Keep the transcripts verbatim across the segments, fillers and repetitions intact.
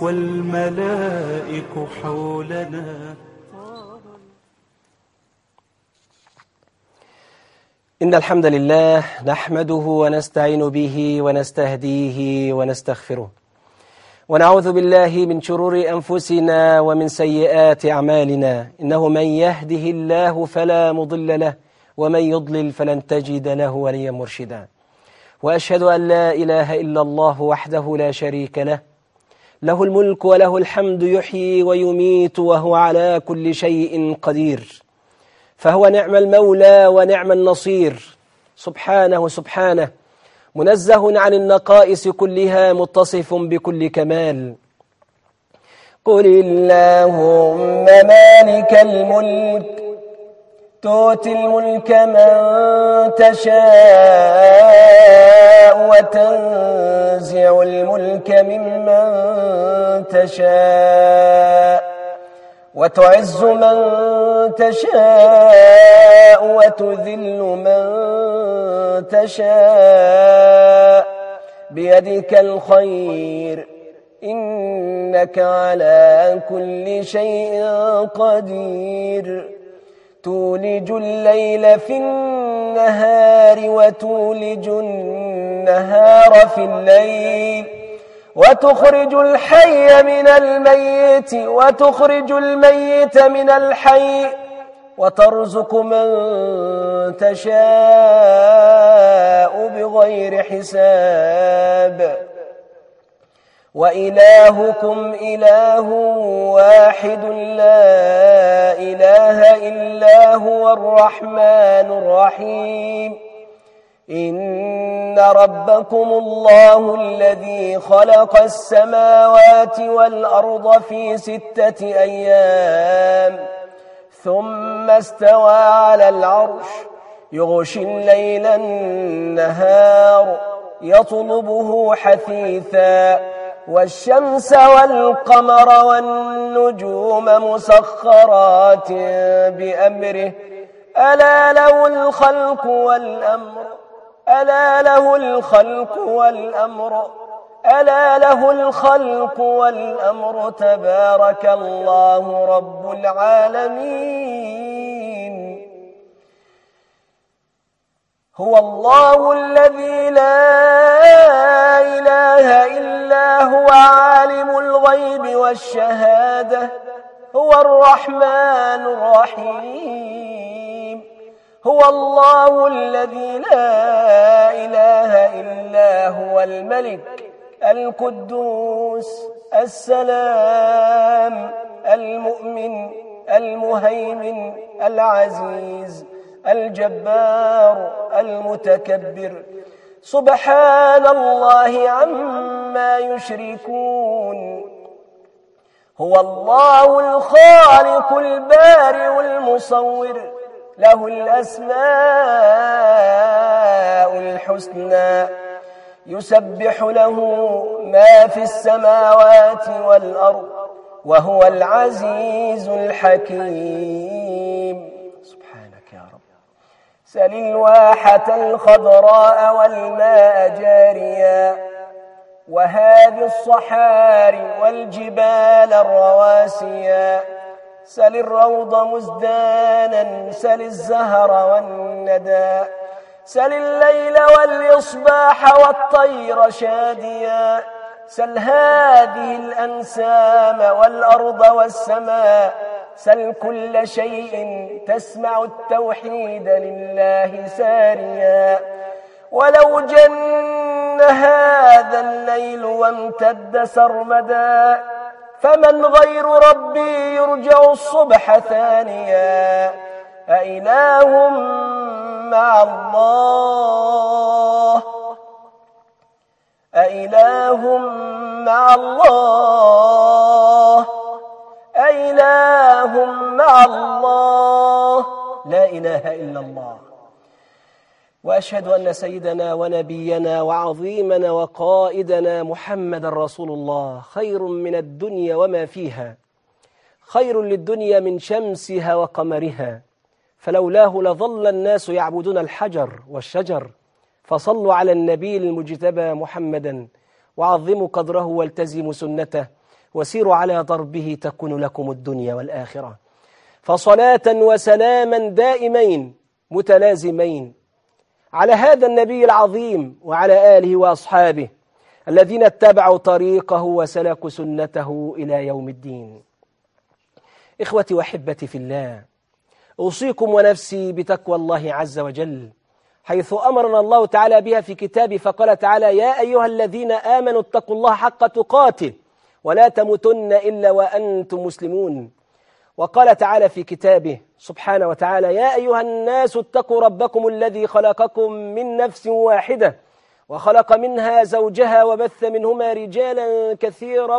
والملائك حولنا. إن الحمد لله نحمده ونستعين به ونستهديه ونستغفره، ونعوذ بالله من شرور أنفسنا ومن سيئات أعمالنا. إنه من يهده الله فلا مضل له، ومن يضلل فلن تجد له وليا مرشدا. وأشهد أن لا إله إلا الله وحده لا شريك له، له الملك وله الحمد، يحيي ويميت وهو على كل شيء قدير. فهو نعم المولى ونعم النصير، سبحانه سبحانه منزه عن النقائص كلها، متصف بكل كمال. قل اللهم مالك الملك تؤتي الملك من تشاء وتنزع الملك ممن تشاء وتعز من تشاء وتذل من تشاء بيدك الخير، إنك على كل شيء قدير. تولج الليل في النهار وتولج النهار في الليل، وتخرج الحي من الميت وتخرج الميت من الحي، وترزق من تشاء بغير حساب. وإلهكم إله واحد لا إله إلا هو الرحمن الرحيم. إن ربكم الله الذي خلق السماوات والأرض في ستة أيام ثم استوى على العرش، يغشي الليل النهار يطلبه حثيثا، والشمس والقمر والنجوم مسخرات بأمره، ألا له الخلق والأمر ألا له الخلق والأمر ألا له الخلق والأمر تبارك الله رب العالمين. هو الله الذي لا إله إلا هو عالم الغيب والشهادة، هو الرحمن الرحيم. هو الله الذي لا إله إلا هو الملك القدوس السلام المؤمن المهيمن العزيز الجبار المتكبر، سبحان الله عما يشركون. هو الله الخالق البارئ المصور، له الأسماء الحسنى، يسبح له ما في السماوات والأرض، وهو العزيز الحكيم. سبحانك يا رب. سل الواحة الخضراء والماء جاريا، وهذه الصحاري والجبال الرواسيا، سل الروض مزدانا، سل الزهر والندى، سل الليل والإصباح والطير شاديا، سل هذه الأنسام والأرض والسماء، سل كل شيء تسمع التوحيد لله ساريا. ولو جن هذا الليل وامتد سرمدا، فمن غير ربي يرجع الصبح ثانيا. أإله مع الله أإله مع الله أإله مع الله لا إله إلا الله. وأشهد أن سيدنا ونبينا وعظيمنا وقائدنا محمد رسول الله خير من الدنيا وما فيها، خير للدنيا من شمسها وقمرها، فلولاه لظل الناس يعبدون الحجر والشجر. فصلوا على النبي المجتبى محمدا، وعظموا قدره والتزموا سنته، وسيروا على ضربه تكون لكم الدنيا والآخرة. فصلاة وسلاما دائمين متلازمين على هذا النبي العظيم وعلى آله وأصحابه الذين اتبعوا طريقه وسلكوا سنته إلى يوم الدين. إخوتي وأحبتي في الله، أوصيكم ونفسي بتقوى الله عز وجل، حيث أمرنا الله تعالى بها في كتابه، فقال تعالى: يا أيها الذين آمنوا اتقوا الله حق تقاته ولا تموتن إلا وأنتم مسلمون. وقال تعالى في كتابه سبحانه وتعالى: يا أيها الناس اتقوا ربكم الذي خلقكم من نفس واحدة وخلق منها زوجها وبث منهما رجالا كثيرا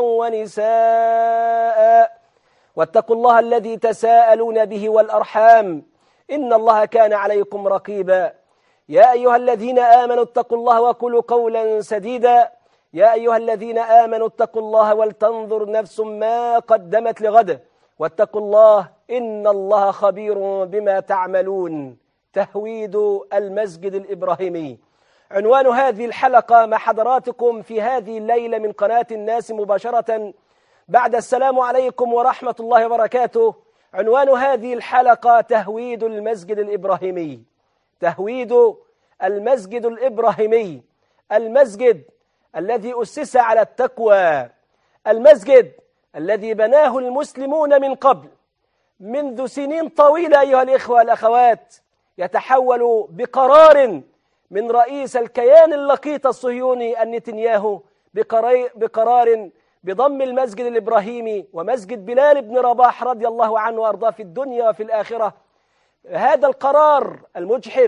ونساء واتقوا الله الذي تساءلون به والأرحام إن الله كان عليكم رقيبا. يا أيها الذين آمنوا اتقوا الله وقولوا قولا سديدا. يا أيها الذين آمنوا اتقوا الله ولتنظر نفس ما قدمت لغد واتقوا الله إن الله خبير بما تعملون. تهويد المسجد الإبراهيمي عنوان هذه الحلقة مع حضراتكم في هذه الليلة من قناة الناس مباشرة بعد السلام عليكم ورحمة الله وبركاته. عنوان هذه الحلقة تهويد المسجد الإبراهيمي. تهويد المسجد الإبراهيمي، المسجد الذي أسس على التقوى، المسجد الذي بناه المسلمون من قبل منذ سنين طويلة أيها الإخوة والأخوات، يتحول بقرار من رئيس الكيان اللقيط الصهيوني النتنياهو بقرار بضم المسجد الإبراهيمي ومسجد بلال بن رباح رضي الله عنه وأرضاه في الدنيا وفي الآخرة. هذا القرار المجحف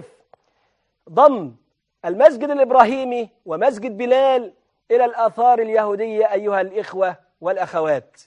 ضم المسجد الإبراهيمي ومسجد بلال إلى الآثار اليهودية أيها الإخوة والأخوات.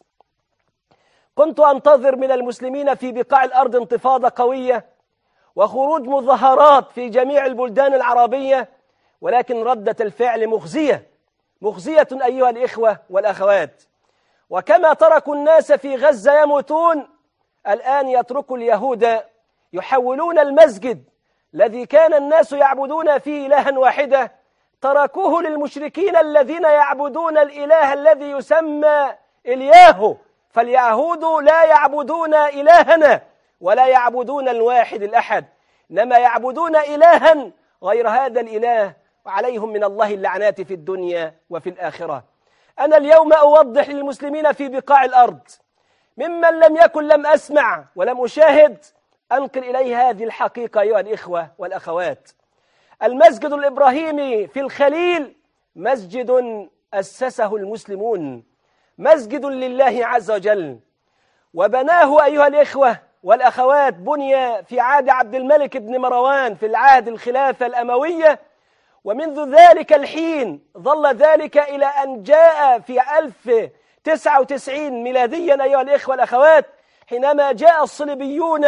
كنت أنتظر من المسلمين في بقاع الأرض انتفاضة قوية وخروج مظاهرات في جميع البلدان العربية، ولكن ردة الفعل مخزية مخزية أيها الإخوة والأخوات. وكما تركوا الناس في غزة يموتون، الآن يتركوا اليهود يحولون المسجد الذي كان الناس يعبدون فيه إلها واحدة، تركوه للمشركين الذين يعبدون الإله الذي يسمى إلياهو. فاليهود لا يعبدون إلهنا ولا يعبدون الواحد الأحد، إنما يعبدون إلها غير هذا الإله، وعليهم من الله اللعنات في الدنيا وفي الآخرة. أنا اليوم أوضح للمسلمين في بقاع الأرض ممن لم يكن لم أسمع ولم أشاهد، أنقل إليه هذه الحقيقة أيها الإخوة والأخوات. المسجد الإبراهيمي في الخليل مسجد أسسه المسلمون، مسجد لله عز وجل، وبناه أيها الإخوة والأخوات، بني في عهد عبد الملك بن مروان في العهد الخلافة الأموية، ومنذ ذلك الحين ظل ذلك إلى أن جاء في ألف وتسعة وتسعين ميلاديا أيها الإخوة والأخوات، حينما جاء الصليبيون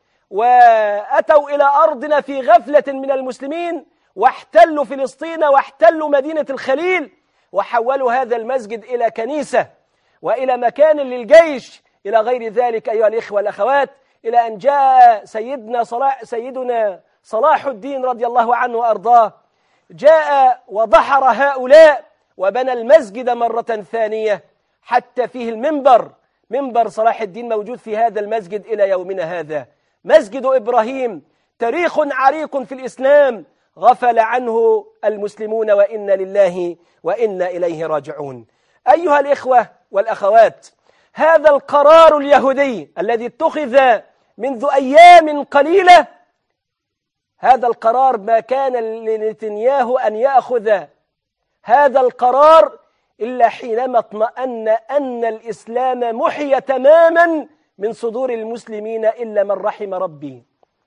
وأتوا إلى أرضنا في غفلة من المسلمين واحتلوا فلسطين واحتلوا مدينة الخليل، وحولوا هذا المسجد إلى كنيسة وإلى مكان للجيش إلى غير ذلك أيها الإخوة والأخوات، إلى أن جاء سيدنا صلاح سيدنا صلاح الدين رضي الله عنه وأرضاه، جاء ودحر هؤلاء وبنى المسجد مرة ثانية حتى فيه المنبر، منبر صلاح الدين موجود في هذا المسجد إلى يومنا هذا. مسجد إبراهيم تاريخ عريق في الإسلام غفل عنه المسلمون، وإنا لله وإنا إليه راجعون. أيها الإخوة والأخوات، هذا القرار اليهودي الذي اتخذ منذ أيام قليلة، هذا القرار ما كان لنتنياهو أن يأخذ هذا القرار إلا حينما اطمأن أن الإسلام محي تماما من صدور المسلمين إلا من رحم ربي.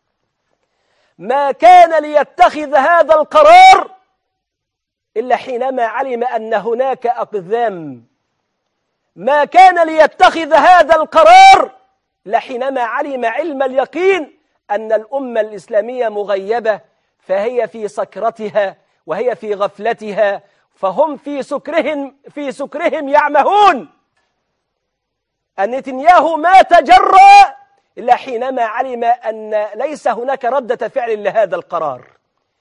ما كان ليتخذ هذا القرار إلا حينما علم أن هناك أقذام، ما كان ليتخذ هذا القرار إلا حينما علم علم اليقين أن الأمة الإسلامية مغيبة، فهي في سكرتها وهي في غفلتها، فهم في سكرهم في سكرهم يعمهون. أن نتنياهو ما تجرأ إلا حينما علم أن ليس هناك ردة فعل لهذا القرار،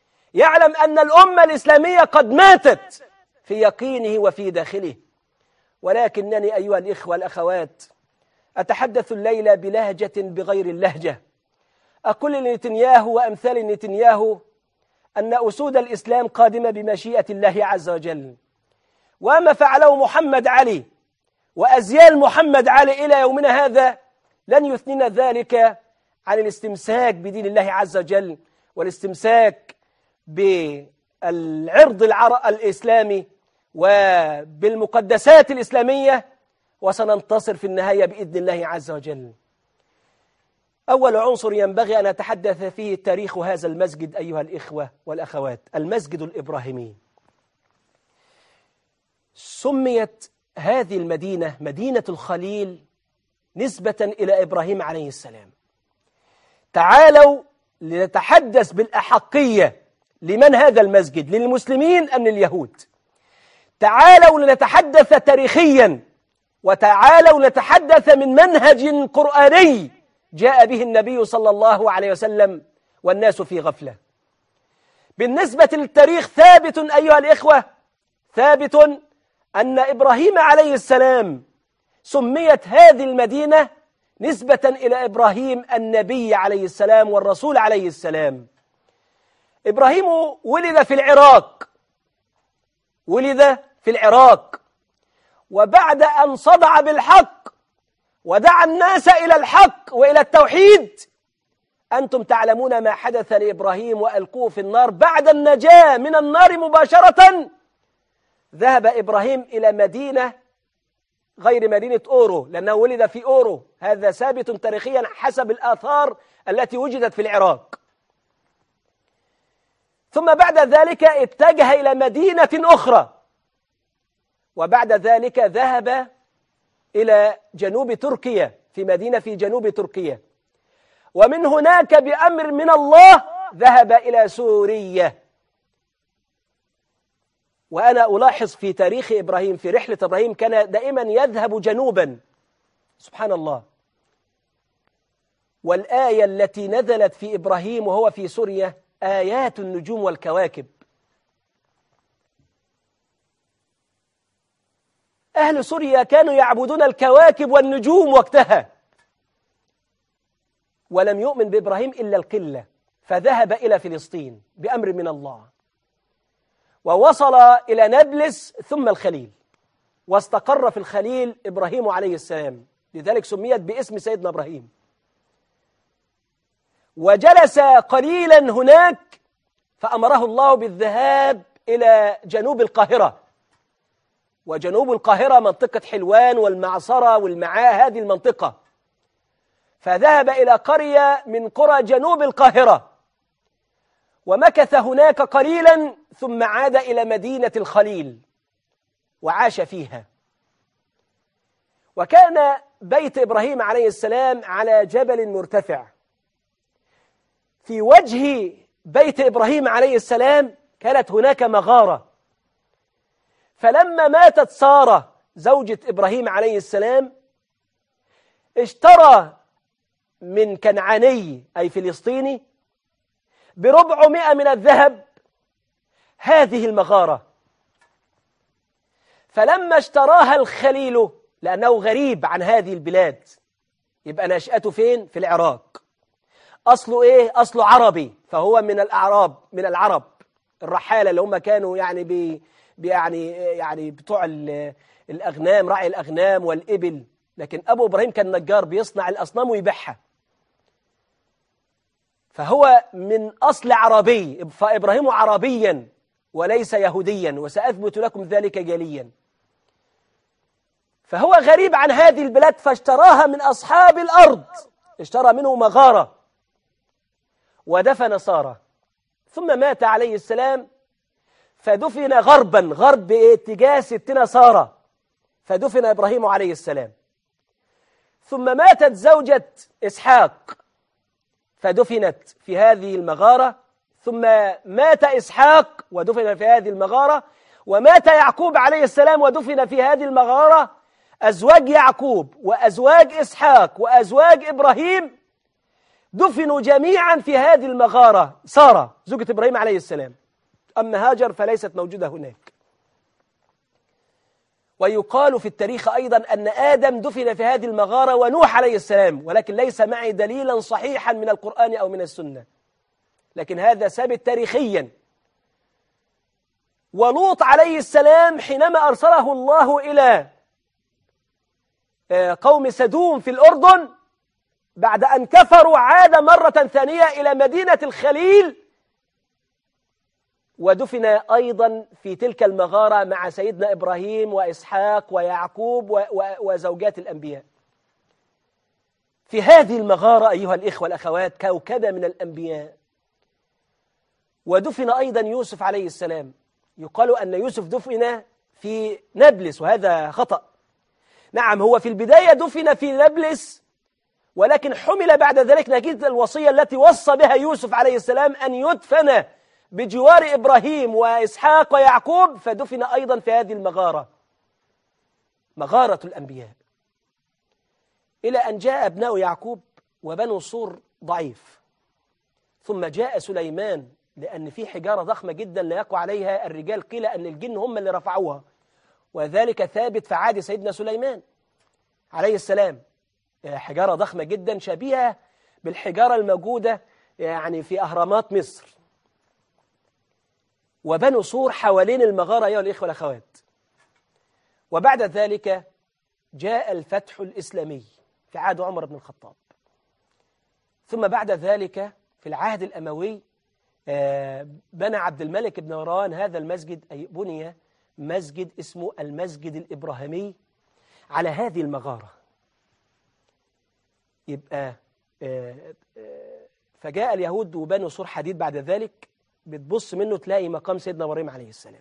يعلم أن الأمة الإسلامية قد ماتت في يقينه وفي داخله. ولكنني أيها الإخوة والأخوات أتحدث الليلة بلهجة بغير اللهجة. أقول لنتنياهو وأمثال نتنياهو أن أسود الإسلام قادمة بمشيئة الله عز وجل، وما فعله محمد علي وأزيال محمد علي إلى يومنا هذا لن يثنينا ذلك عن الاستمساك بدين الله عز وجل والاستمساك بالعرض الإسلامي وبالمقدسات الإسلامية، وسننتصر في النهاية بإذن الله عز وجل. أول عنصر ينبغي أن أتحدث فيه تاريخ هذا المسجد أيها الإخوة والأخوات، المسجد الإبراهيمي. سميت هذه المدينة مدينة الخليل نسبة إلى إبراهيم عليه السلام. تعالوا لنتحدث بالأحقية، لمن هذا المسجد؟ للمسلمين أم لليهود؟ تعالوا لنتحدث تاريخيا، وتعالوا نتحدث من منهج قرآني جاء به النبي صلى الله عليه وسلم والناس في غفلة. بالنسبة للتاريخ ثابت أيها الإخوة، ثابت أن إبراهيم عليه السلام سميت هذه المدينة نسبة إلى إبراهيم النبي عليه السلام والرسول عليه السلام. إبراهيم ولد في العراق، ولد في العراق، وبعد أن صدع بالحق ودعا الناس إلى الحق وإلى التوحيد، أنتم تعلمون ما حدث لإبراهيم وألقوه في النار. بعد النجاة من النار مباشرة ذهب إبراهيم إلى مدينة غير مدينة أورو، لأنه ولد في أورو، هذا ثابت تاريخيا حسب الآثار التي وجدت في العراق. ثم بعد ذلك اتجه إلى مدينة أخرى، وبعد ذلك ذهب إلى جنوب تركيا، في مدينة في جنوب تركيا، ومن هناك بأمر من الله ذهب إلى سوريا. وأنا ألاحظ في تاريخ إبراهيم، في رحلة إبراهيم، كان دائما يذهب جنوبا، سبحان الله. والآية التي نزلت في إبراهيم وهو في سوريا آيات النجوم والكواكب. أهل سوريا كانوا يعبدون الكواكب والنجوم وقتها، ولم يؤمن بإبراهيم إلا القلة، فذهب إلى فلسطين بأمر من الله، ووصل إلى نابلس ثم الخليل، واستقر في الخليل إبراهيم عليه السلام، لذلك سميت باسم سيدنا إبراهيم. وجلس قليلا هناك، فأمره الله بالذهاب إلى جنوب القاهرة، وجنوب القاهرة منطقة حلوان والمعصرة والمعاء، هذه المنطقة. فذهب إلى قرية من قرى جنوب القاهرة، ومكث هناك قليلا، ثم عاد إلى مدينة الخليل وعاش فيها. وكان بيت إبراهيم عليه السلام على جبل مرتفع. في وجه بيت إبراهيم عليه السلام كانت هناك مغارة، فلما ماتت سارة زوجة إبراهيم عليه السلام اشترى من كنعاني أي فلسطيني بربعمائة من الذهب هذه المغارة. فلما اشتراها الخليل، لأنه غريب عن هذه البلاد، يبقى نشأته فين؟ في العراق. أصله إيه؟ أصله عربي، فهو من الأعراب، من العرب الرحالة اللي هم كانوا يعني بي يعني يعني بتوع الأغنام، راعي الأغنام والإبل. لكن أبو إبراهيم كان نجار، بيصنع الأصنام ويبيعها، فهو من أصل عربي، فإبراهيم عربيا وليس يهوديا، وسأثبت لكم ذلك جليا. فهو غريب عن هذه البلاد، فاشتراها من أصحاب الأرض، اشترى منه مغارة ودفن سارة. ثم مات عليه السلام فدفن غربا، غرب اتجاه ستنا سارة، فدفن إبراهيم عليه السلام. ثم ماتت زوجة إسحاق فدفنت في هذه المغارة، ثم مات إسحاق ودفن في هذه المغارة، ومات يعقوب عليه السلام ودفن في هذه المغارة. أزواج يعقوب وأزواج إسحاق وأزواج إبراهيم دفنوا جميعا في هذه المغارة، سارة زوجة إبراهيم عليه السلام، أما هاجر فليست موجودة هناك. ويقال في التاريخ أيضا أن آدم دفن في هذه المغارة ونوح عليه السلام، ولكن ليس معي دليلا صحيحا من القرآن أو من السنة، لكن هذا ثابت تاريخيا. ولوط عليه السلام حينما أرسله الله إلى قوم سدوم في الأردن بعد أن كفروا عاد مرة ثانية إلى مدينة الخليل، ودفن أيضا في تلك المغارة مع سيدنا إبراهيم وإسحاق ويعقوب وزوجات الأنبياء. في هذه المغارة أيها الإخوة والأخوات كوكبة من الأنبياء. ودفن أيضا يوسف عليه السلام. يقال أن يوسف دفن في نابلس، وهذا خطأ. نعم، هو في البداية دفن في نابلس، ولكن حمل بعد ذلك نتيجة الوصية التي وصى بها يوسف عليه السلام أن يدفن بجوار إبراهيم وإسحاق ويعقوب، فدفن أيضا في هذه المغارة، مغارة الأنبياء، إلى أن جاء أبناء يعقوب وبنو صور ضعيف. ثم جاء سليمان، لأن في حجارة ضخمة جدا لا يقوى عليها الرجال، قيل أن الجن هم اللي رفعوها، وذلك ثابت في عهد سيدنا سليمان عليه السلام. حجارة ضخمة جدا شبيهة بالحجارة الموجودة يعني في أهرامات مصر. وبنوا صور حوالين المغارة أيها الإخوة والأخوات. وبعد ذلك جاء الفتح الإسلامي في عهد عمر بن الخطاب. ثم بعد ذلك في العهد الأموي بنى عبد الملك بن مروان هذا المسجد، أي بني مسجد اسمه المسجد الإبراهيمي على هذه المغارة. يبقى فجاء اليهود وبنوا سور حديد بعد ذلك، بتبص منه تلاقي مقام سيدنا إبراهيم عليه السلام.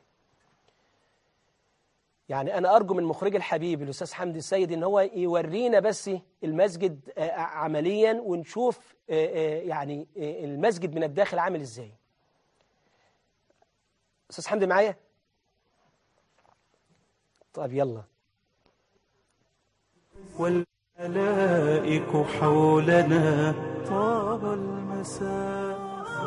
يعني أنا أرجو من مخرج الحبيب الأستاذ حمدي السيد إن هو يورينا بس المسجد عمليا، ونشوف يعني المسجد من الداخل عامل إزاي. أستاذ حمدي معايا؟ طيب يلا. والملائك حولنا طاب المساء.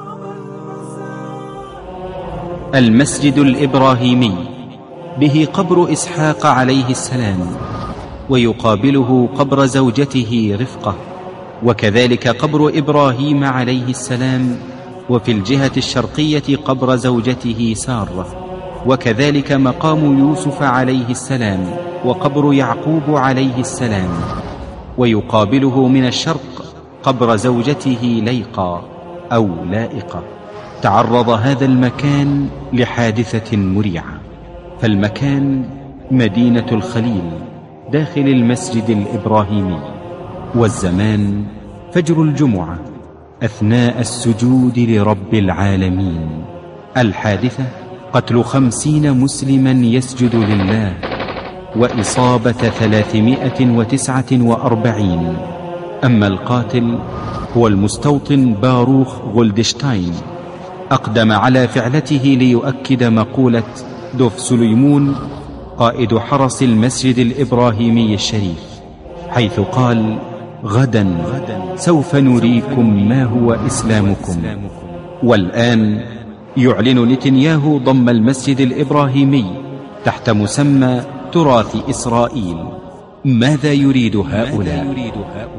المسجد الإبراهيمي به قبر إسحاق عليه السلام، ويقابله قبر زوجته رفقة، وكذلك قبر إبراهيم عليه السلام، وفي الجهة الشرقية قبر زوجته سارة، وكذلك مقام يوسف عليه السلام وقبر يعقوب عليه السلام، ويقابله من الشرق قبر زوجته ليقى أو لائقة. تعرض هذا المكان لحادثة مريعة، فالمكان مدينة الخليل داخل المسجد الإبراهيمي، والزمان فجر الجمعة أثناء السجود لرب العالمين. الحادثة قتل خمسين مسلما يسجد لله، وإصابة ثلاثمائة وتسعة وأربعين. أما القاتل هو المستوطن باروخ غولدشتاين، أقدم على فعلته ليؤكد مقولة دوف سليمون قائد حرس المسجد الإبراهيمي الشريف، حيث قال: غدا سوف نريكم ما هو إسلامكم. والآن يعلن نتنياهو ضم المسجد الإبراهيمي تحت مسمى تراث إسرائيل. ماذا يريد هؤلاء؟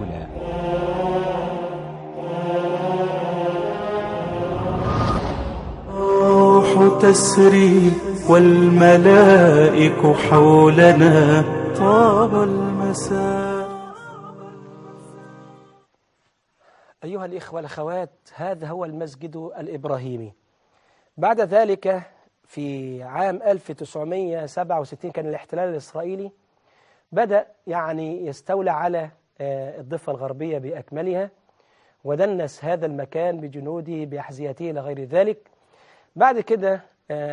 الروح تسري والملائك حولنا طاب المساء. أيها الإخوة والأخوات، هذا هو المسجد الإبراهيمي. بعد ذلك في عام ألف وتسعمائة وسبعة وستين كان الاحتلال الإسرائيلي بدأ يعني يستولى على الضفة الغربية بأكملها، ودنس هذا المكان بجنوده بأحذيته إلى غير ذلك. بعد كده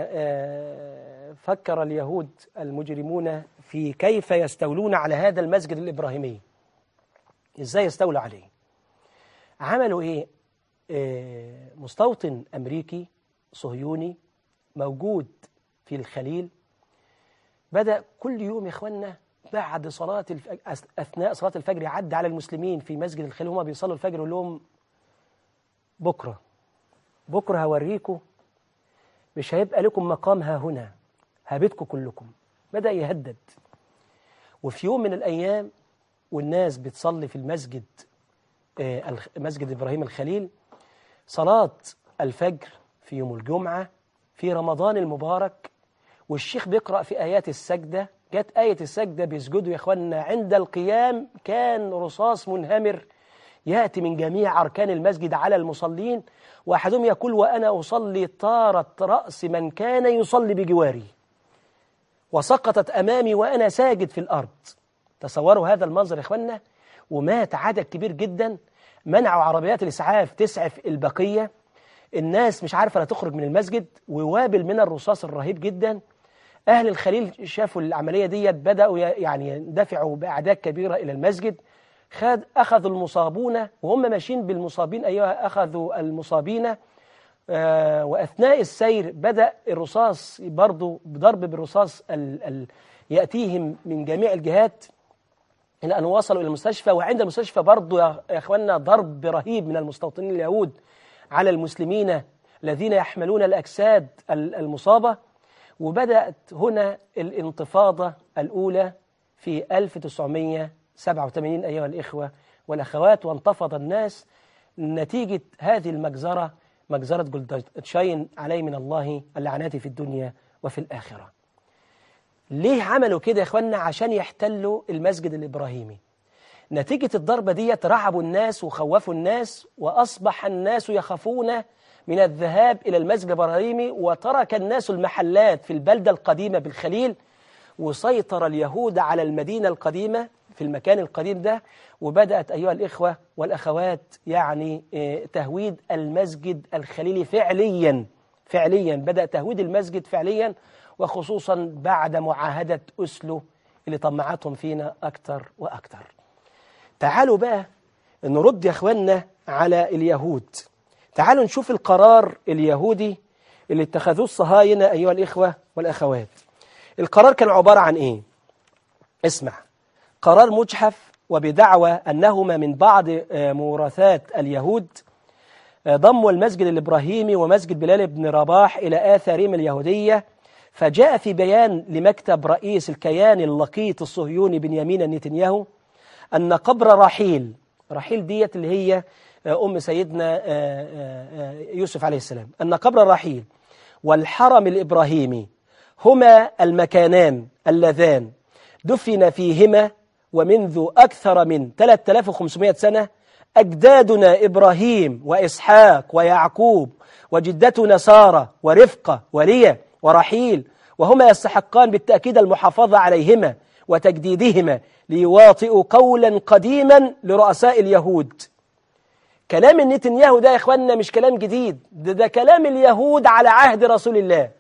فكر اليهود المجرمون في كيف يستولون على هذا المسجد الإبراهيمي، إزاي يستولوا عليه. عملوا إيه؟ مستوطن أمريكي صهيوني موجود في الخليل بدأ كل يوم يا إخوانا بعد صلاة الف... أثناء صلاة الفجر يعد على المسلمين في مسجد الخليل وهم بيصلوا الفجر يقول لهم: بكرة بكرة هوريكم، مش هيبقى لكم مقام ها هنا، هبيتكم كلكم. بدأ يهدد وفي يوم من الأيام والناس بتصلي في المسجد، مسجد إبراهيم الخليل، صلاة الفجر في يوم الجمعة في رمضان المبارك، والشيخ بيقرأ في آيات السجدة، جت آية السجدة بيسجدوا يا إخواننا، عند القيام كان رصاص منهمر يأتي من جميع أركان المسجد على المصلين، وأحدهم يقول وأنا أصلي طارت رأس من كان يصلي بجواري وسقطت أمامي وأنا ساجد في الأرض. تصوروا هذا المنظر يا إخواننا. ومات عدد كبير جدا، منعوا عربيات الإسعاف تسعف البقية، الناس مش عارفة لا تخرج من المسجد، ووابل من الرصاص الرهيب جدا. أهل الخليل شافوا العملية دي، بدأوا يعني يندفعوا بأعداد كبيرة إلى المسجد. خد أخذوا المصابون وهم ماشيين بالمصابين، أيها أخذوا المصابين. آه وأثناء السير بدأ الرصاص برضو بضرب بالرصاص ال ال يأتيهم من جميع الجهات إلى أن وصلوا إلى المستشفى. وعند المستشفى برضو يا إخواننا ضرب رهيب من المستوطنين اليهود على المسلمين الذين يحملون الأجساد المصابة. وبدأت هنا الانتفاضة الأولى في ألف وتسعمائة وسبعة وثمانين أيها الإخوة والأخوات، وانتفض الناس نتيجة هذه المجزرة، مجزرة جولدشاين عليه من الله اللعنات في الدنيا وفي الآخرة. ليه عملوا كده يا إخواننا؟ عشان يحتلوا المسجد الإبراهيمي. نتيجة الضربة دي رعبوا الناس وخوفوا الناس، وأصبح الناس يخافون من الذهاب إلى المسجد الإبراهيمي، وترك الناس المحلات في البلدة القديمة بالخليل، وسيطر اليهود على المدينة القديمة في المكان القديم ده. وبدأت أيها الإخوة والأخوات يعني تهويد المسجد الخليلي فعليا فعليا بدأ تهويد المسجد فعليا، وخصوصا بعد معاهدة أسلو اللي طمعتهم فينا أكتر وأكتر. تعالوا بقى نرد يا أخواننا على اليهود. تعالوا نشوف القرار اليهودي اللي اتخذوه الصهاينة أيها الإخوة والأخوات. القرار كان عبارة عن إيه؟ اسمع، قرار مجحف وبدعوى أنهما من بعض مورثات اليهود، ضموا المسجد الإبراهيمي ومسجد بلال بن رباح إلى آثارهم اليهودية. فجاء في بيان لمكتب رئيس الكيان اللقيط الصهيوني بنيامين نتنياهو أن قبر رحيل، رحيل ديت اللي هي أم سيدنا يوسف عليه السلام، أن قبر رحيل والحرم الإبراهيمي هما المكانان اللذان دفن فيهما ومنذ أكثر من ثلاثة آلاف وخمسمائة سنة أجدادنا إبراهيم وإسحاق ويعقوب وجدتنا سارة ورفقة وليا ورحيل، وهما يستحقان بالتأكيد المحافظة عليهما وتجديدهما ليواطئوا قولا قديما لرؤساء اليهود. كلام نتنياهو ده يا إخواننا مش كلام جديد، ده, ده كلام اليهود على عهد رسول الله.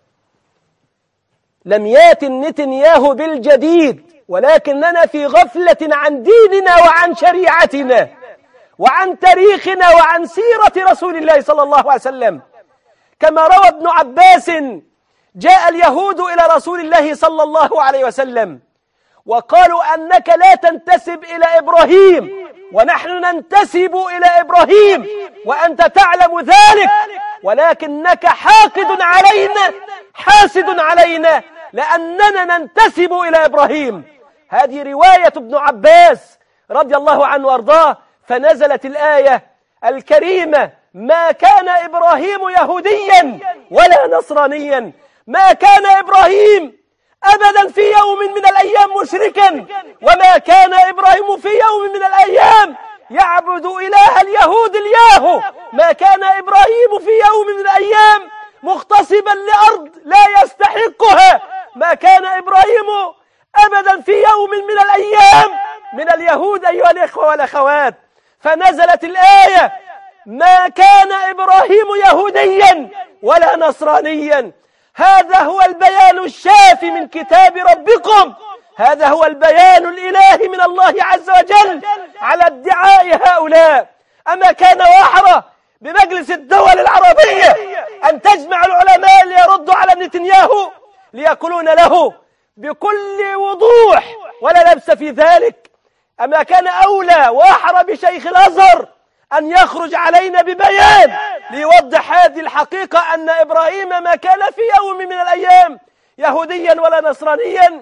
لم يأتي نتنياهو بالجديد، ولكننا في غفلة عن ديننا وعن شريعتنا وعن تاريخنا وعن سيرة رسول الله صلى الله عليه وسلم. كما روى ابن عباس، جاء اليهود إلى رسول الله صلى الله عليه وسلم وقالوا أنك لا تنتسب إلى إبراهيم ونحن ننتسب إلى إبراهيم وأنت تعلم ذلك، ولكنك حاقد علينا حاسد علينا لأننا ننتسب إلى إبراهيم. هذه رواية ابن عباس رضي الله عنه وارضاه. فنزلت الآية الكريمة: ما كان إبراهيم يهوديا ولا نصرانيا، ما كان إبراهيم أبدا في يوم من الأيام مشركا، وما كان إبراهيم في يوم من الأيام يعبد إله اليهود الياهو، ما كان إبراهيم في يوم من الأيام مغتصبا لأرض لا يستحقها، ما كان إبراهيم أبدا في يوم من الأيام من اليهود أيها الإخوة والأخوات. فنزلت الآية: ما كان إبراهيم يهوديا ولا نصرانيا. هذا هو البيان الشافي من كتاب ربكم، هذا هو البيان الإلهي من الله عز وجل على ادعاء هؤلاء. أما كان وحرة بمجلس الدول العربية أن تجمع العلماء ليردوا على نتنياهو ليقولون له بكل وضوح ولا لبس في ذلك؟ أما كان أولى وأحرى بشيخ الأزهر أن يخرج علينا ببيان ليوضح هذه الحقيقة أن إبراهيم ما كان في يوم من الأيام يهوديا ولا نصرانيا؟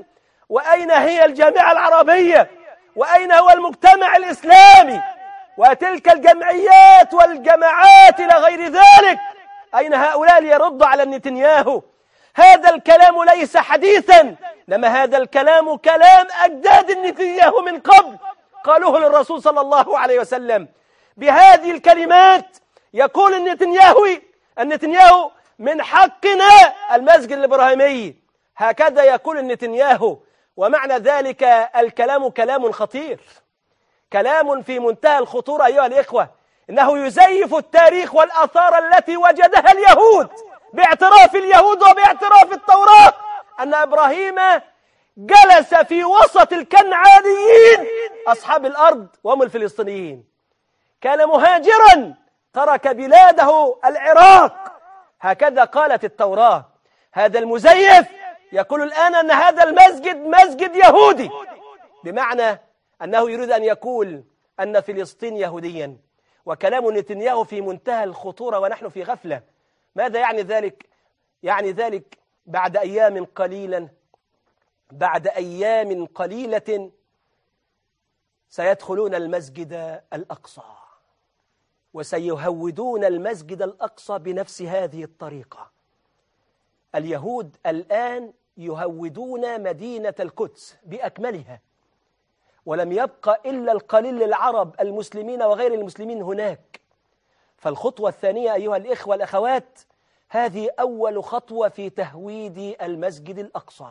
وأين هي الجامعة العربية؟ وأين هو المجتمع الإسلامي وتلك الجمعيات والجماعات إلى غير ذلك؟ أين هؤلاء ليردوا على نتنياهو؟ هذا الكلام ليس حديثا، إنما هذا الكلام كلام أجداد نتنياهو من قبل، قالوه للرسول صلى الله عليه وسلم. بهذه الكلمات يقول النتنياهو النتنياهو من حقنا المسجد الإبراهيمي، هكذا يقول النتنياهو. ومعنى ذلك الكلام كلام خطير، كلام في منتهى الخطورة أيها الإخوة، إنه يزيف التاريخ والآثار التي وجدها اليهود باعتراف اليهود وباعتراف التوراة أن إبراهيم جلس في وسط الكنعانيين أصحاب الأرض وهم الفلسطينيين، كان مهاجرا ترك بلاده العراق، هكذا قالت التوراة. هذا المزيف يقول الآن أن هذا المسجد مسجد يهودي، بمعنى أنه يريد أن يقول أن فلسطين يهوديا، وكلام نتنياهو في منتهى الخطورة ونحن في غفلة. ماذا يعني ذلك؟ يعني ذلك بعد أيام قليلا بعد أيام قليلة سيدخلون المسجد الأقصى وسيهودون المسجد الأقصى بنفس هذه الطريقة. اليهود الآن يهودون مدينة القدس بأكملها، ولم يبقى إلا القليل للعرب المسلمين وغير المسلمين هناك. فالخطوة الثانية أيها الإخوة والأخوات، هذه أول خطوة في تهويد المسجد الأقصى.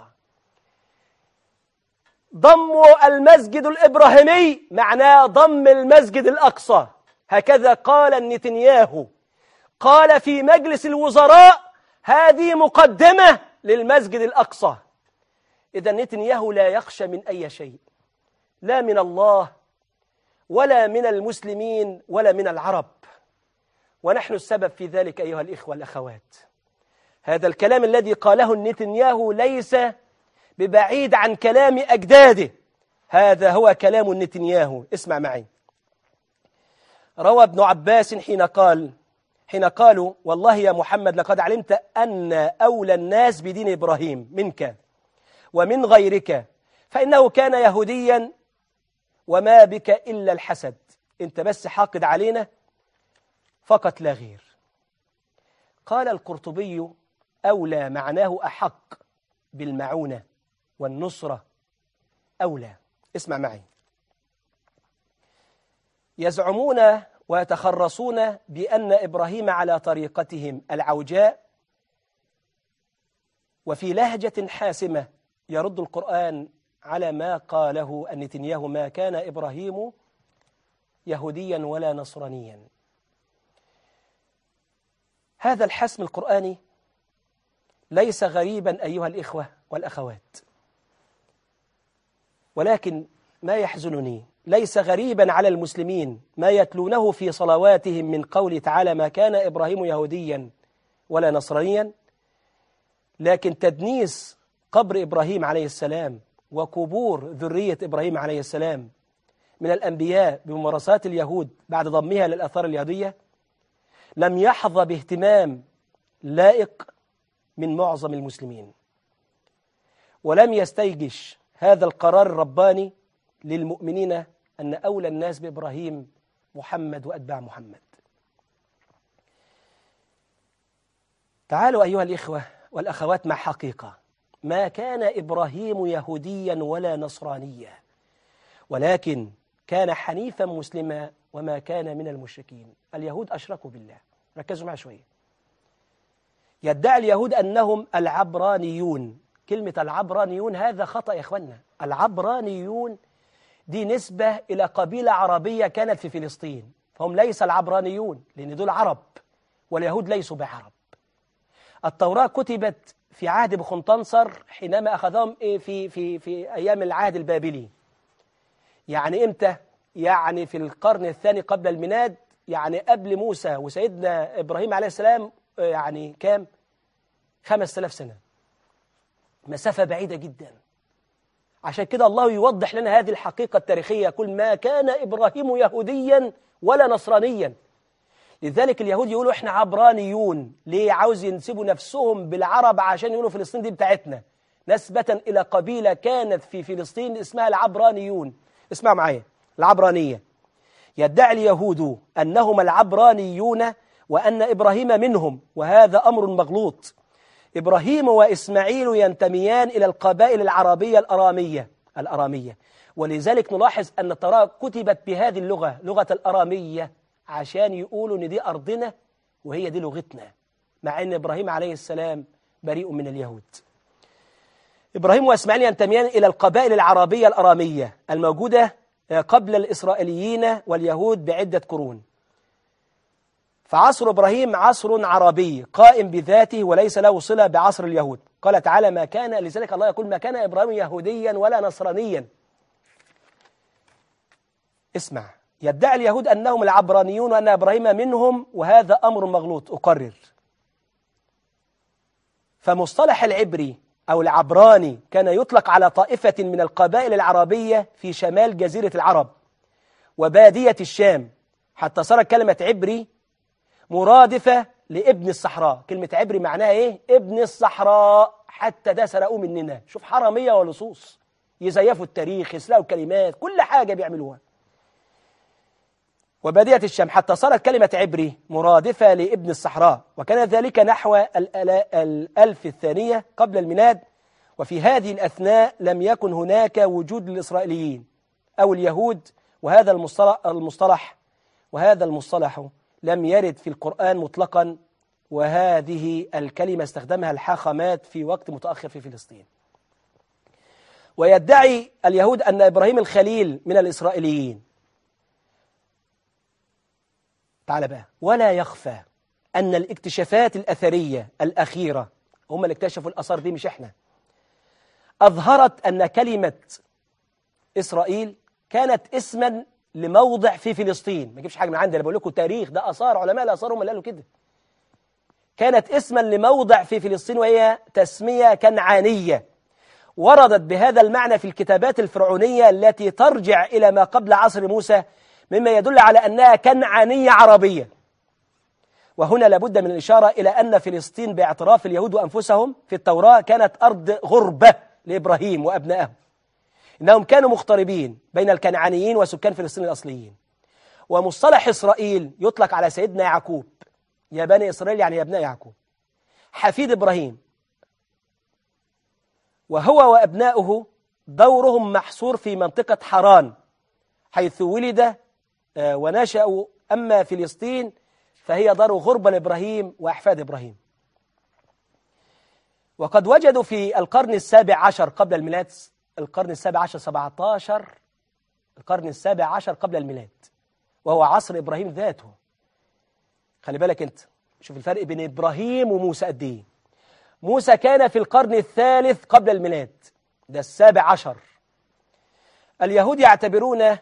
ضم المسجد الإبراهيمي معناه ضم المسجد الأقصى، هكذا قال نتنياهو، قال في مجلس الوزراء هذه مقدمة للمسجد الأقصى. إذا نتنياهو لا يخشى من أي شيء، لا من الله ولا من المسلمين ولا من العرب، ونحن السبب في ذلك أيها الإخوة والأخوات. هذا الكلام الذي قاله نتنياهو ليس ببعيد عن كلام أجداده، هذا هو كلام نتنياهو. اسمع معي، روى ابن عباس حين قال حين قالوا والله يا محمد لقد علمت أن أولى الناس بدين إبراهيم منك ومن غيرك، فإنه كان يهوديا وما بك إلا الحسد، أنت بس حاقد علينا فقط لا غير. قال القرطبي أولى معناه أحق بالمعونة والنصرة، أولى. اسمع معي، يزعمون ويتخرصون بأن إبراهيم على طريقتهم العوجاء، وفي لهجة حاسمة يرد القرآن على ما قاله نتنياهو، ما كان إبراهيم يهوديا ولا نصرانيا. هذا الحسم القرآني ليس غريبا أيها الإخوة والأخوات، ولكن ما يحزنني ليس غريبا على المسلمين ما يتلونه في صلواتهم من قول تعالى ما كان إبراهيم يهوديا ولا نصرانيا، لكن تدنيس قبر إبراهيم عليه السلام وقبور ذرية إبراهيم عليه السلام من الأنبياء بممارسات اليهود بعد ضمها للآثار اليهودية لم يحظى باهتمام لائق من معظم المسلمين، ولم يستيجش هذا القرار الرباني للمؤمنين أن أولى الناس بإبراهيم محمد وأتباع محمد. تعالوا أيها الإخوة والأخوات مع حقيقة، ما كان إبراهيم يهوديا ولا نصرانيا، ولكن كان حنيفا مسلما وما كان من المشركين. اليهود أشركوا بالله، ركزوا معي شوية. يدعي اليهود أنهم العبرانيون، كلمة العبرانيون هذا خطأ يا إخوانا. العبرانيون دي نسبة إلى قبيلة عربية كانت في فلسطين، فهم ليس العبرانيون لأن دول عرب، واليهود ليسوا بعرب. التوراة كتبت في عهد بخنطنصر حينما أخذهم في في في أيام العهد البابلي. يعني إمتى؟ يعني في القرن الثاني قبل الميلاد، يعني قبل موسى وسيدنا إبراهيم عليه السلام، يعني كام؟ خمس آلاف سنة، مسافة بعيدة جدا. عشان كده الله يوضح لنا هذه الحقيقة التاريخية، يقول ما كان إبراهيم يهوديا ولا نصرانيا. لذلك اليهود يقولوا إحنا عبرانيون، ليه؟ عاوز ينسبوا نفسهم بالعرب عشان يقولوا فلسطين دي بتاعتنا. نسبة إلى قبيلة كانت في فلسطين اسمها العبرانيون. اسمع معايا، العبرانية. يدعي اليهود أنهم العبرانيون وأن إبراهيم منهم، وهذا أمر مغلوط. إبراهيم وإسماعيل ينتميان إلى القبائل العربية الأرامية الأرامية ولذلك نلاحظ أن التوراة كتبت بهذه اللغة، لغة الأرامية، عشان يقولوا أن دي أرضنا وهي دي لغتنا، مع أن إبراهيم عليه السلام بريء من اليهود. إبراهيم وإسماعيل ينتميان إلى القبائل العربية الأرامية الموجودة قبل الإسرائيليين واليهود بعدة قرون. فعصر إبراهيم عصر عربي قائم بذاته وليس له صلة بعصر اليهود. قال تعالى: ما كان، لذلك الله يقول: ما كان إبراهيم يهوديا ولا نصرانيا. اسمع، يدعي اليهود أنهم العبرانيون وأن إبراهيم منهم، وهذا أمر مغلوط. أقرر، فمصطلح العبري أو العبراني كان يطلق على طائفة من القبائل العربية في شمال جزيرة العرب وبادية الشام، حتى صارت كلمة عبري مرادفة لابن الصحراء. كلمة عبري معناها إيه؟ ابن الصحراء. حتى ده سرقوه مننا. شوف، حرامية ولصوص، يزيفوا التاريخ، يسرقوا الكلمات، كل حاجة بيعملوها. وبادية الشام، حتى صارت كلمة عبري مرادفة لابن الصحراء، وكان ذلك نحو الألف الثانية قبل الميلاد. وفي هذه الأثناء لم يكن هناك وجود للإسرائيليين أو اليهود، وهذا المصطلح, المصطلح وهذا المصطلح لم يرد في القرآن مطلقا، وهذه الكلمة استخدمها الحاخامات في وقت متأخر في فلسطين. ويدعي اليهود أن إبراهيم الخليل من الإسرائيليين. تعال بقى، ولا يخفى أن الاكتشافات الأثرية الأخيرة، هم اللي اكتشفوا الآثار دي مش إحنا، أظهرت أن كلمة إسرائيل كانت اسما لموضع في فلسطين. ما جيبش حاجة من عندي، أنا بقول لكم تاريخ، ده آثار، علماء الآثار هم اللي قالوا كده. كانت اسما لموضع في فلسطين، وهي تسمية كنعانية وردت بهذا المعنى في الكتابات الفرعونية التي ترجع إلى ما قبل عصر موسى، مما يدل على أنها كنعانية عربية. وهنا لابد من الإشارة إلى أن فلسطين باعتراف اليهود أنفسهم في التوراة كانت أرض غربة لإبراهيم وأبنائه، إنهم كانوا مغتربين بين الكنعانيين وسكان فلسطين الأصليين. ومصطلح إسرائيل يطلق على سيدنا يعقوب، يا بني إسرائيل يعني يا ابناء يعقوب، حفيد إبراهيم، وهو وأبناؤه دورهم محصور في منطقة حران حيث ولد ونشأوا. أما فلسطين فهي دار غربة لإبراهيم وأحفاد إبراهيم. وقد وجدوا في القرن السابع عشر قبل الميلاد، القرن السابع عشر سبعة عشر، القرن السابع عشر قبل الميلاد، وهو عصر إبراهيم ذاته. خلي بالك أنت، شوف الفرق بين إبراهيم وموسى قد إيه. موسى كان في القرن الثالث قبل الميلاد، ده السابع عشر. اليهود يعتبرون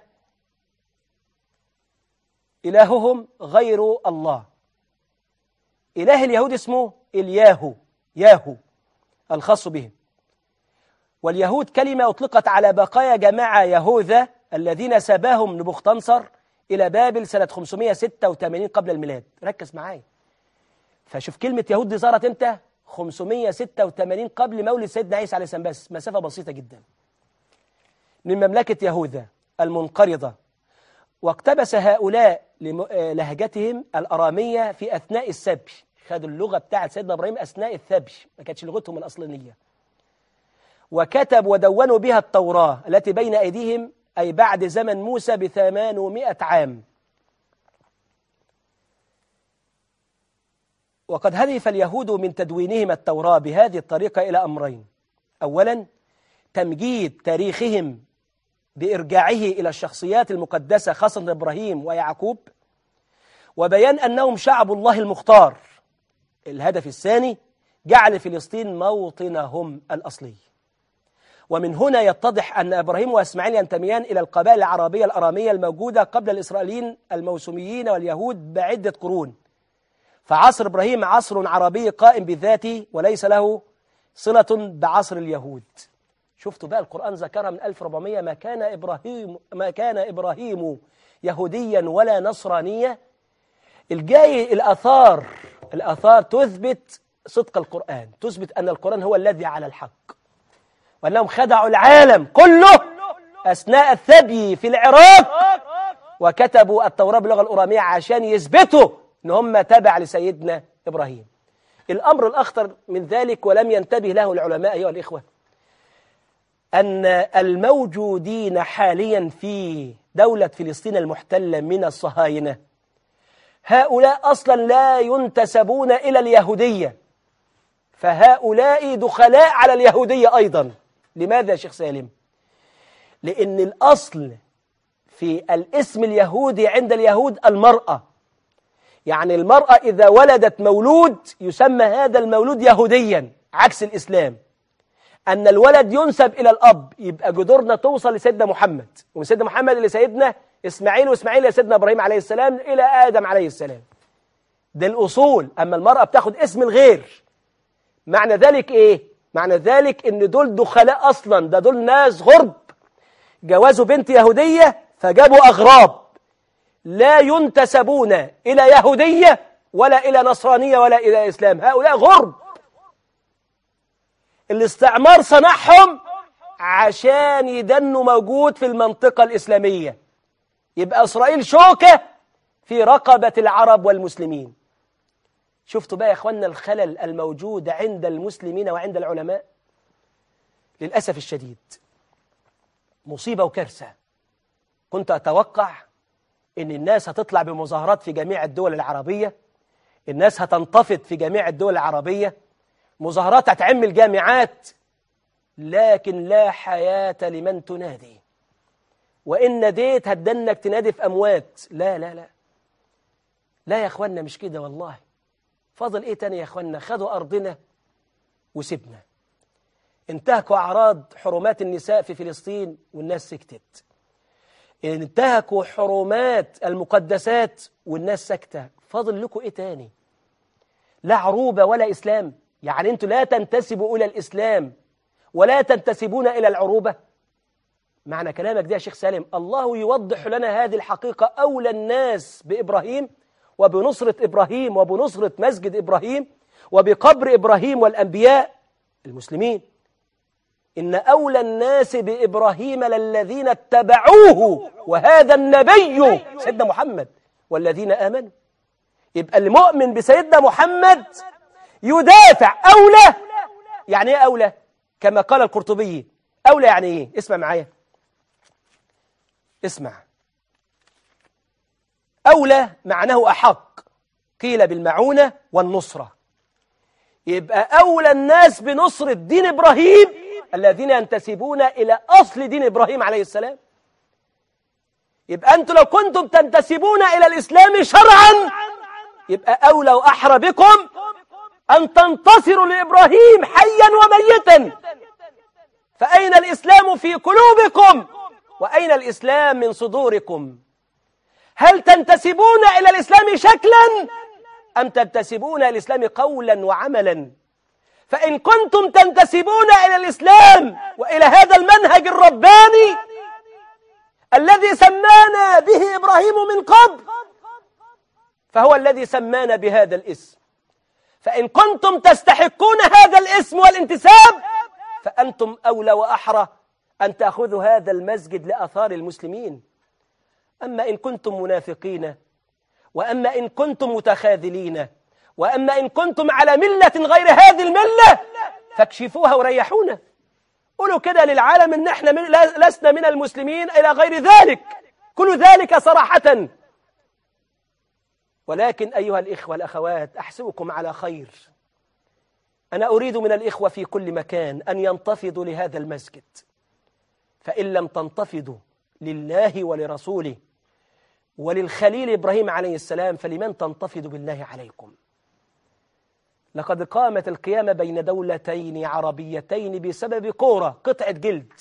إلههم غير الله. إله اليهود اسمه الياهو، ياهو الخاص بهم. واليهود كلمة أطلقت على بقايا جماعة يهوذا الذين سباهم نبوخذ إلى بابل سنة خمسمائة وستة وثمانين قبل الميلاد. ركز معايا، فشوف كلمة يهود دي ظهرت امتى؟ خمسمائة وستة وثمانين قبل مولد سيدنا عيسى عليه السلام، بس مسافة بسيطة جدا من مملكة يهوذا المنقرضة. واقتبس هؤلاء لهجتهم الأرامية في أثناء السبي، خدوا اللغة بتاعت سيدنا إبراهيم أثناء السبي، ما كانتش لغتهم الأصلية. وكتب ودونوا بها التوراة التي بين أيديهم، أي بعد زمن موسى بثمانمائة عام. وقد هدف اليهود من تدوينهم التوراة بهذه الطريقة إلى أمرين: أولا تمجيد تاريخهم بإرجاعه إلى الشخصيات المقدسة خاصة إبراهيم ويعقوب، وبيان أنهم شعب الله المختار. الهدف الثاني جعل فلسطين موطنهم الأصلي. ومن هنا يتضح أن إبراهيم وإسماعيل ينتميان إلى القبائل العربية الأرامية الموجودة قبل الإسرائيليين الموسميين واليهود بعدة قرون. فعصر إبراهيم عصر عربي قائم بذاته وليس له صلة بعصر اليهود. شفتوا بقى القرآن ذكرها من ألف وأربعمائة، ما كان إبراهيم ما كان إبراهيم يهوديا ولا نصرانيا. الجاي الآثار الآثار تثبت صدق القرآن، تثبت أن القرآن هو الذي على الحق. وأنهم خدعوا العالم كله أثناء الثبي في العراق، وكتبوا التوراة باللغة الأرامية عشان يثبتوا أن هم تبع لسيدنا إبراهيم. الأمر الأخطر من ذلك ولم ينتبه له العلماء أيها الإخوة، أن الموجودين حاليا في دولة فلسطين المحتلة من الصهاينة هؤلاء أصلا لا ينتسبون إلى اليهودية، فهؤلاء دخلاء على اليهودية أيضا. لماذا يا شيخ سالم؟ لأن الأصل في الاسم اليهودي عند اليهود المرأة، يعني المرأة إذا ولدت مولود يسمى هذا المولود يهوديا، عكس الإسلام أن الولد ينسب إلى الأب. يبقى جذورنا توصل لسيدنا محمد، ومن سيدنا محمد إلى سيدنا إسماعيل، وإسماعيل إلى سيدنا إبراهيم عليه السلام، إلى آدم عليه السلام. ده الأصول. أما المرأة بتاخد اسم الغير. معنى ذلك إيه؟ معنى ذلك إن دول دخلاء أصلا، ده دول ناس غرب جوازوا بنت يهودية فجابوا أغراب لا ينتسبون إلى يهودية ولا إلى نصرانية ولا إلى إسلام، هؤلاء غرب. الاستعمار صنعهم عشان يدنوا موجود في المنطقة الإسلامية، يبقى إسرائيل شوكة في رقبة العرب والمسلمين. شفتوا بقى يا إخواننا الخلل الموجود عند المسلمين وعند العلماء؟ للأسف الشديد مصيبة وكارثة. كنت أتوقع إن الناس هتطلع بمظاهرات في جميع الدول العربية، الناس هتنتفض في جميع الدول العربية، مظاهرات هتعمل جامعات، لكن لا حياة لمن تنادي، وإن ناديت هتدنك تنادي في أموات. لا لا لا لا يا أخوانا، مش كده والله. فاضل إيه تاني يا أخوانا؟ خدوا أرضنا وسبنا، انتهكوا أعراض حرمات النساء في فلسطين والناس سكتت، انتهكوا حرمات المقدسات والناس سكتة. فاضل لكم إيه تاني؟ لا عروبة ولا إسلام. يعني أنتوا لا تنتسبوا إلى الإسلام ولا تنتسبون إلى العروبة. معنى كلامك ده يا شيخ سالم الله يوضح لنا هذه الحقيقة. أولى الناس بإبراهيم وبنصرة إبراهيم وبنصرة مسجد إبراهيم وبقبر إبراهيم والأنبياء المسلمين. إن أولى الناس بإبراهيم للذين اتبعوه وهذا النبي سيدنا محمد والذين آمنوا. يبقى المؤمن بسيدنا محمد يدافع. أولى يعني إيه أولى؟ كما قال القرطبي أولى يعني إيه؟ اسمع معايا، اسمع. أولى معناه أحق، قيل بالمعونة والنصرة. يبقى أولى الناس بنصرة دين إبراهيم الذين ينتسبون إلى أصل دين إبراهيم عليه السلام. يبقى أنتم لو كنتم تنتسبون إلى الإسلام شرعا يبقى أولى وأحرى بكم أن تنتصروا لإبراهيم حيا وميتا. فأين الإسلام في قلوبكم وأين الإسلام من صدوركم؟ هل تنتسبون إلى الإسلام شكلا أم تنتسبون إلى الإسلام قولا وعملا؟ فإن كنتم تنتسبون إلى الإسلام وإلى هذا المنهج الرباني الذي سمانا به إبراهيم من قبل فهو الذي سمانا بهذا الاسم. فإن كنتم تستحقون هذا الاسم والانتساب فأنتم أولى وأحرى أن تأخذوا هذا المسجد لآثار المسلمين. أما إن كنتم منافقين، وأما إن كنتم متخاذلين، وأما إن كنتم على ملة غير هذه الملة فاكشفوها وريحونا. قولوا كده للعالم إن احنا من لسنا من المسلمين إلى غير ذلك، كل ذلك صراحة. ولكن أيها الإخوة الأخوات أحسبكم على خير. أنا أريد من الإخوة في كل مكان أن ينتفضوا لهذا المسجد، فإن لم تنتفضوا لله ولرسوله وللخليل إبراهيم عليه السلام فلمن تنتفضوا بالله عليكم؟ لقد قامت القيامة بين دولتين عربيتين بسبب كورة، قطعة جلد،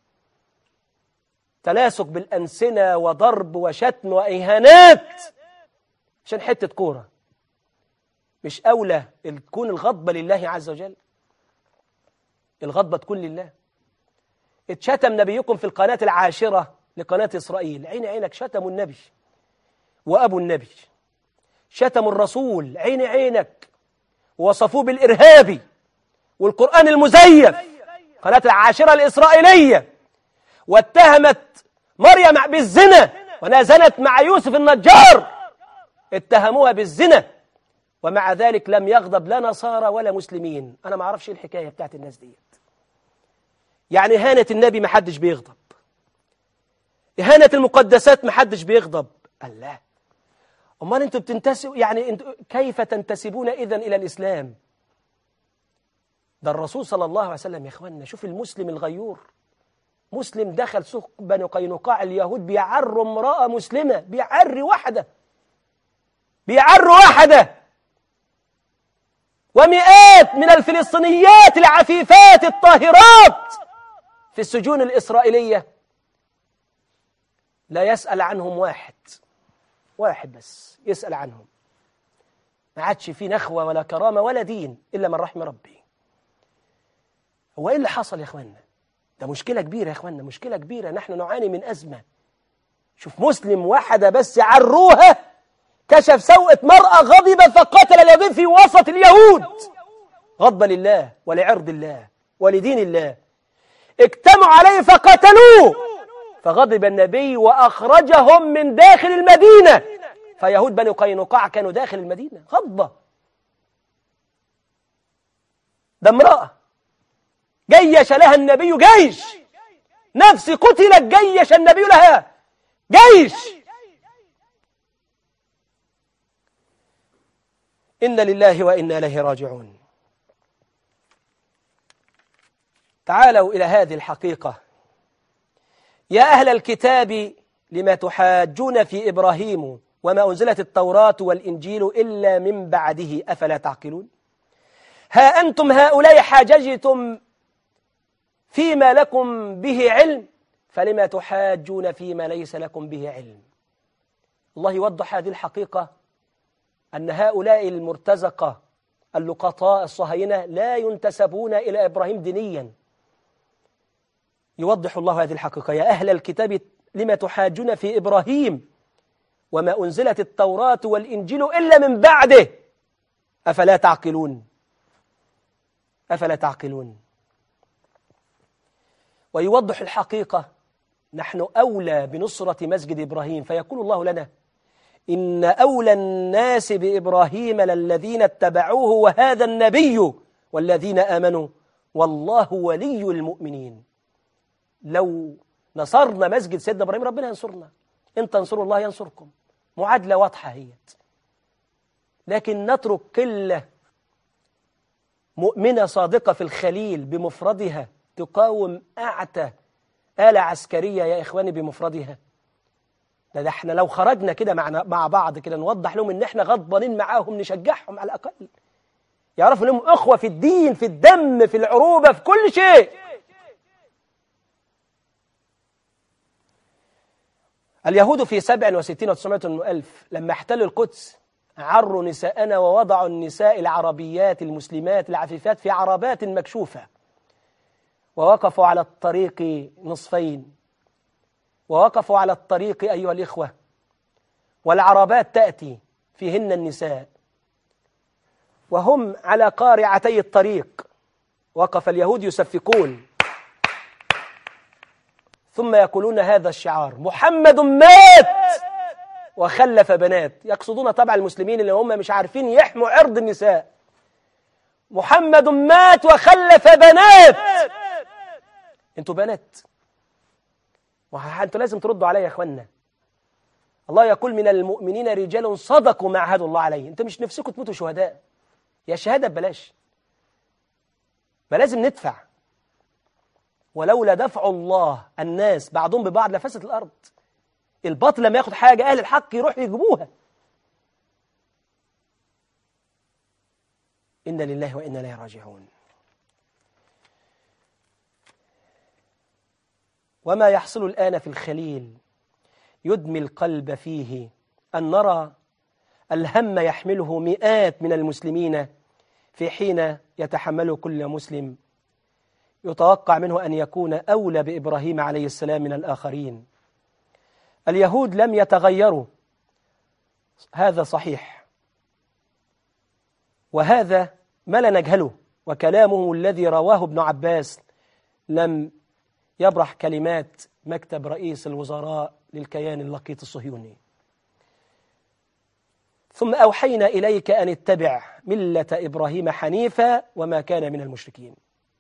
تلاسك بالأنسنة وضرب وشتم وإهانات عشان حتة كورة. مش أولى تكون الغضبة لله عز وجل؟ الغضبة تكون لله. اتشتم نبيكم في القناة العاشرة لقناة إسرائيل، عين عينك، شتموا النبي وأبو النبي، شتموا الرسول، عين عينك، ووصفوه بالإرهابي والقرآن المزيف، قناة العاشرة الإسرائيلية، واتهمت مريم بالزنا وأنها زنت مع يوسف النجار، اتهموها بالزنا، ومع ذلك لم يغضب لا نصارى ولا مسلمين. أنا ما أعرفش الحكاية بتاعت الناس ديت. يعني إهانة النبي ما حدش بيغضب، إهانة المقدسات ما حدش بيغضب. الله، أمال أنتوا بتنتسبوا، يعني انتوا كيف تنتسبون إذن إلى الإسلام؟ ده الرسول صلى الله عليه وسلم يا إخواننا، شوف المسلم الغيور، مسلم دخل سوق بني قينقاع، اليهود بيعروا امرأة مسلمة، بيعري واحدة بيعروا واحدة ومئات من الفلسطينيات العفيفات الطاهرات في السجون الإسرائيلية لا يسأل عنهم واحد واحد بس يسأل عنهم. ما عادش فيه نخوة ولا كرامة ولا دين إلا من رحم ربي. هو إيه اللي حصل يا إخواننا؟ ده مشكلة كبيرة يا إخواننا، مشكلة كبيرة. نحن نعاني من أزمة. شوف، مسلم واحدة بس عروها، كشف سوءة مرأة، غضب فقتل اليهود في وسط اليهود، غضبا لله ولعرض الله ولدين الله. اجتمعوا عليه فقتلوه، فغضب النبي وأخرجهم من داخل المدينة، فيهود بني قينقاع كانوا داخل المدينة. غضبة، ده امرأة جيش لها النبي جيش، نفس قتلت جيش النبي لها جيش. إن لله وإنا إليه راجعون. تعالوا إلى هذه الحقيقة. يا أهل الكتاب لما تحاجون في إبراهيم وما أنزلت التوراة والإنجيل إلا من بعده أفلا تعقلون؟ ها أنتم هؤلاء حاججتم فيما لكم به علم، فلما تحاجون فيما ليس لكم به علم. الله يوضح هذه الحقيقة، أن هؤلاء المرتزقة اللقطاء الصهاينة لا ينتسبون إلى إبراهيم دينيا. يوضح الله هذه الحقيقة. يا أهل الكتاب لما تحاجون في إبراهيم وما أنزلت التوراة والإنجيل إلا من بعده أفلا تعقلون؟ أفلا تعقلون؟ ويوضح الحقيقة، نحن أولى بنصرة مسجد إبراهيم، فيقول الله لنا: إن أولى الناس بإبراهيم للذين اتبعوه وهذا النبي والذين آمنوا والله ولي المؤمنين. لو نصرنا مسجد سيدنا إبراهيم ربنا ينصرنا، إن تنصروا الله ينصركم. معادلة واضحة هي. لكن نترك قلة مؤمنة صادقة في الخليل بمفردها تقاوم أعتى آلة عسكرية يا إخواني بمفردها؟ ده احنا لو خرجنا كده مع مع بعض كده نوضح لهم ان احنا غضبانين معاهم، نشجعهم على الأقل، يعرفوا انهم أخوة في الدين، في الدم، في العروبة، في كل شيء. اليهود في سبع وستين وتسعمائة ألف لما احتلوا القدس عروا نساءنا ووضعوا النساء العربيات المسلمات العفيفات في عربات مكشوفة، ووقفوا على الطريق نصفين، ووقفوا على الطريق أيها الإخوة، والعربات تأتي فيهن النساء، وهم على قارعتي الطريق وقف اليهود يصفقون، ثم يقولون هذا الشعار: محمد مات وخلف بنات. يقصدون طبعا المسلمين اللي هم مش عارفين يحموا عرض النساء. محمد مات وخلف بنات. انتوا بنات، وانتوا لازم تردوا عليا يا اخوانا. الله يقول: من المؤمنين رجال صدقوا ما عاهدوا الله عليه. انتوا مش نفسكم تموتوا شهداء؟ يا شهاده ببلاش، ما لازم ندفع. ولولا دفع الله الناس بعضهم ببعض لفسدت الارض. الباطل لما ياخد حاجه اهل الحق يروحوا يجيبوها. إنا لله وإنا إليه راجعون. وما يحصل الآن في الخليل يدمي القلب فيه أن نرى الهم يحمله مئات من المسلمين، في حين يتحمله كل مسلم يتوقع منه أن يكون أولى بإبراهيم عليه السلام من الآخرين. اليهود لم يتغيروا، هذا صحيح، وهذا ما لا نجهله، وكلامه الذي رواه ابن عباس لم يبرح كلمات مكتب رئيس الوزراء للكيان اللقيط الصهيوني. ثم أوحينا إليك أن اتبع ملة إبراهيم حنيفا وما كان من المشركين.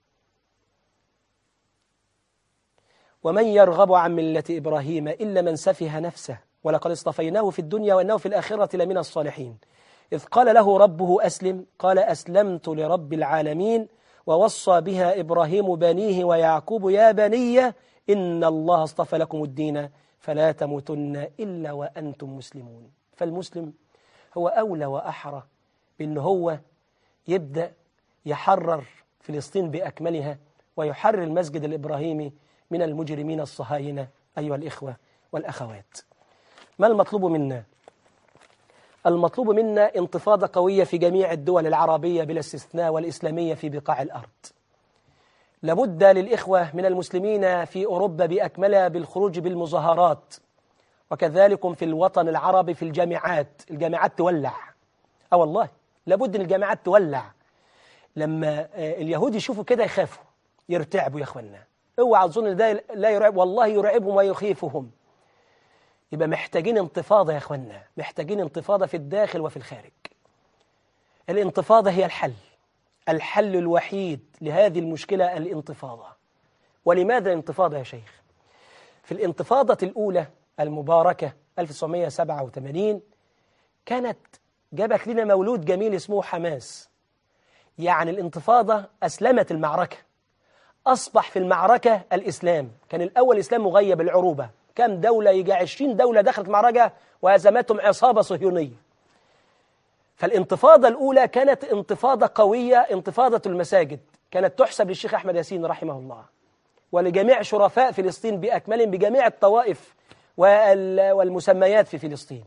ومن يرغب عن ملة إبراهيم إلا من سفه نفسه ولقد اصطفيناه في الدنيا وإنه في الآخرة لمن الصالحين إذ قال له ربه أسلم قال أسلمت لرب العالمين ووصى بها إبراهيم بنيه ويعقوب يا بني إن الله اصطفى لكم الدين فلا تموتن إلا وأنتم مسلمون. فالمسلم هو أولى وأحرى بأنه هو يبدأ يحرر فلسطين بأكملها ويحرر المسجد الإبراهيمي من المجرمين الصهاينة. أيها الإخوة والأخوات، ما المطلوب منا؟ المطلوب منا انتفاضة قوية في جميع الدول العربية بلا استثناء والإسلامية في بقاع الأرض. لابد للإخوة من المسلمين في أوروبا بأكملها بالخروج بالمظاهرات، وكذلك في الوطن العربي في الجامعات. الجامعات تولع، أه والله لابد أن الجامعات تولع. لما اليهود يشوفوا كده يخافوا يرتعبوا. يا أخوانا اوعى تظن ده لا يرعب، والله يرعبهم ويخيفهم. يبقى محتاجين انتفاضة يا أخوانا، محتاجين انتفاضة في الداخل وفي الخارج. الانتفاضة هي الحل، الحل الوحيد لهذه المشكلة الانتفاضة. ولماذا الانتفاضة يا شيخ؟ في الانتفاضة الأولى المباركة ألف وتسعمائة وسبعة وثمانين كانت جابت لنا مولود جميل اسمه حماس. يعني الانتفاضة أسلمت المعركة، أصبح في المعركة الإسلام. كان الأول الإسلام مغيب العروبة، كم دولة يجي عشرين دولة دخلت معركة وهزمتهم عصابة صهيونية. فالانتفاضة الأولى كانت انتفاضة قوية، انتفاضة المساجد، كانت تحسب للشيخ أحمد ياسين رحمه الله ولجميع شرفاء فلسطين بأكملهم بجميع الطوائف والمسميات في فلسطين.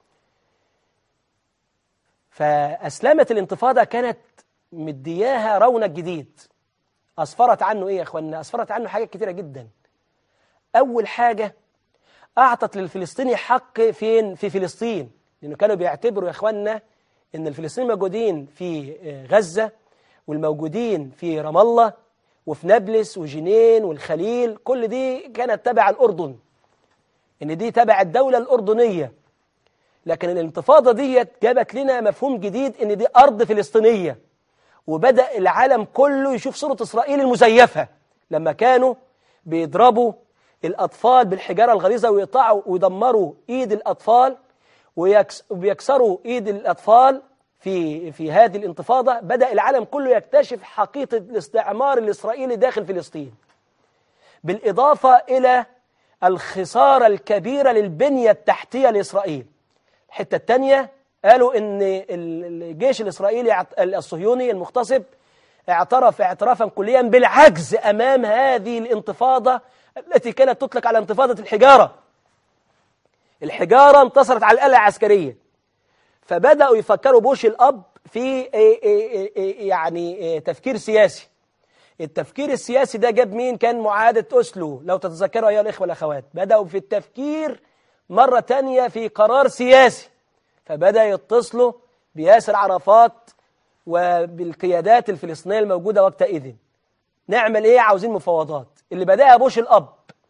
فأسلمت الانتفاضة كانت مدياها رونق جديد. أسفرت عنه إيه يا أخوانا؟ أسفرت عنه حاجات كتيرة جدا. أول حاجة أعطت للفلسطيني حق فين؟ في فلسطين، لأنه كانوا بيعتبروا يا أخوانا إن الفلسطينيين موجودين في غزة والموجودين في رام الله وفي نابلس وجنين والخليل، كل دي كانت تبع الأردن، إن دي تبع الدولة الأردنية. لكن الانتفاضة دي جابت لنا مفهوم جديد إن دي أرض فلسطينية، وبدأ العالم كله يشوف صورة إسرائيل المزيفة لما كانوا بيضربوا الأطفال بالحجارة الغليظة ويقطعوا ويدمروا إيد الأطفال وبيكسروا إيد الأطفال في في هذه الانتفاضة. بدأ العالم كله يكتشف حقيقة الاستعمار الإسرائيلي داخل فلسطين، بالإضافة إلى الخسارة الكبيرة للبنية التحتية لإسرائيل. الحتة الثانية قالوا إن الجيش الإسرائيلي الصهيوني المغتصب اعترف اعترافا كليا بالعجز أمام هذه الانتفاضة التي كانت تطلق على انتفاضة الحجارة. الحجارة انتصرت على الآلة العسكرية، فبدأوا يفكروا بوش الأب في يعني تفكير سياسي. التفكير السياسي ده جاب مين؟ كان معاهدة أوسلو لو تتذكروا أيها الإخوة والأخوات. بدأوا في التفكير مرة تانية في قرار سياسي، فبدأ يتصلوا بياسر عرفات وبالقيادات الفلسطينية الموجودة وقتئذ. نعمل إيه؟ عاوزين مفاوضات. اللي بدأها بوش الأب،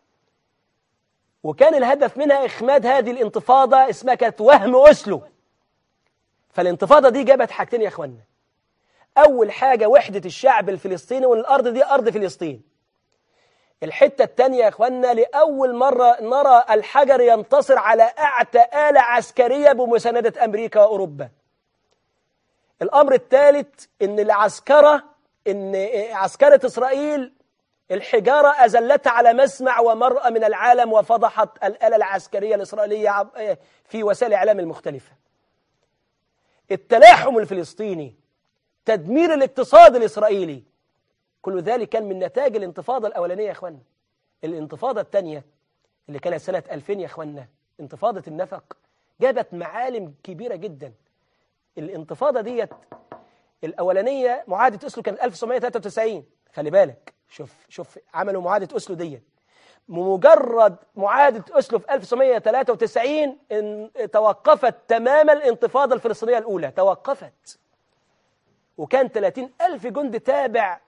وكان الهدف منها إخماد هذه الانتفاضة، اسمها كانت وهم أوسلو. فالانتفاضة دي جابت حاجتين يا أخوانا. أول حاجة وحدة الشعب الفلسطيني، وأن الأرض دي أرض فلسطين. الحتة الثانية يا أخوانا، لأول مرة نرى الحجر ينتصر على أعتى آلة عسكرية بمساندة أمريكا وأوروبا. الأمر الثالث إن العسكرة إن عسكرة إسرائيل الحجارة أزلتها على مسمع ومرأى من العالم، وفضحت الآلة العسكرية الإسرائيلية في وسائل الإعلام المختلفة. التلاحم الفلسطيني، تدمير الاقتصاد الإسرائيلي، كل ذلك كان من نتاج الانتفاضة الأولانية يا أخوانا. الانتفاضة الثانية اللي كانت سنة ألفين يا أخوانا، انتفاضة النفق، جابت معالم كبيرة جدا. الانتفاضة ديت الأولانية معاهدة أوسلو كانت ألف وتسعمائة وثلاثة وتسعين. خلي بالك، شوف شوف عملوا معاهدة أوسلو ديت. مجرد معاهدة أوسلو في ألف وتسعمائة وثلاثة وتسعين ان توقفت تماما الانتفاضة الفلسطينية الأولى، توقفت. وكان ثلاثين ألف جندي تابع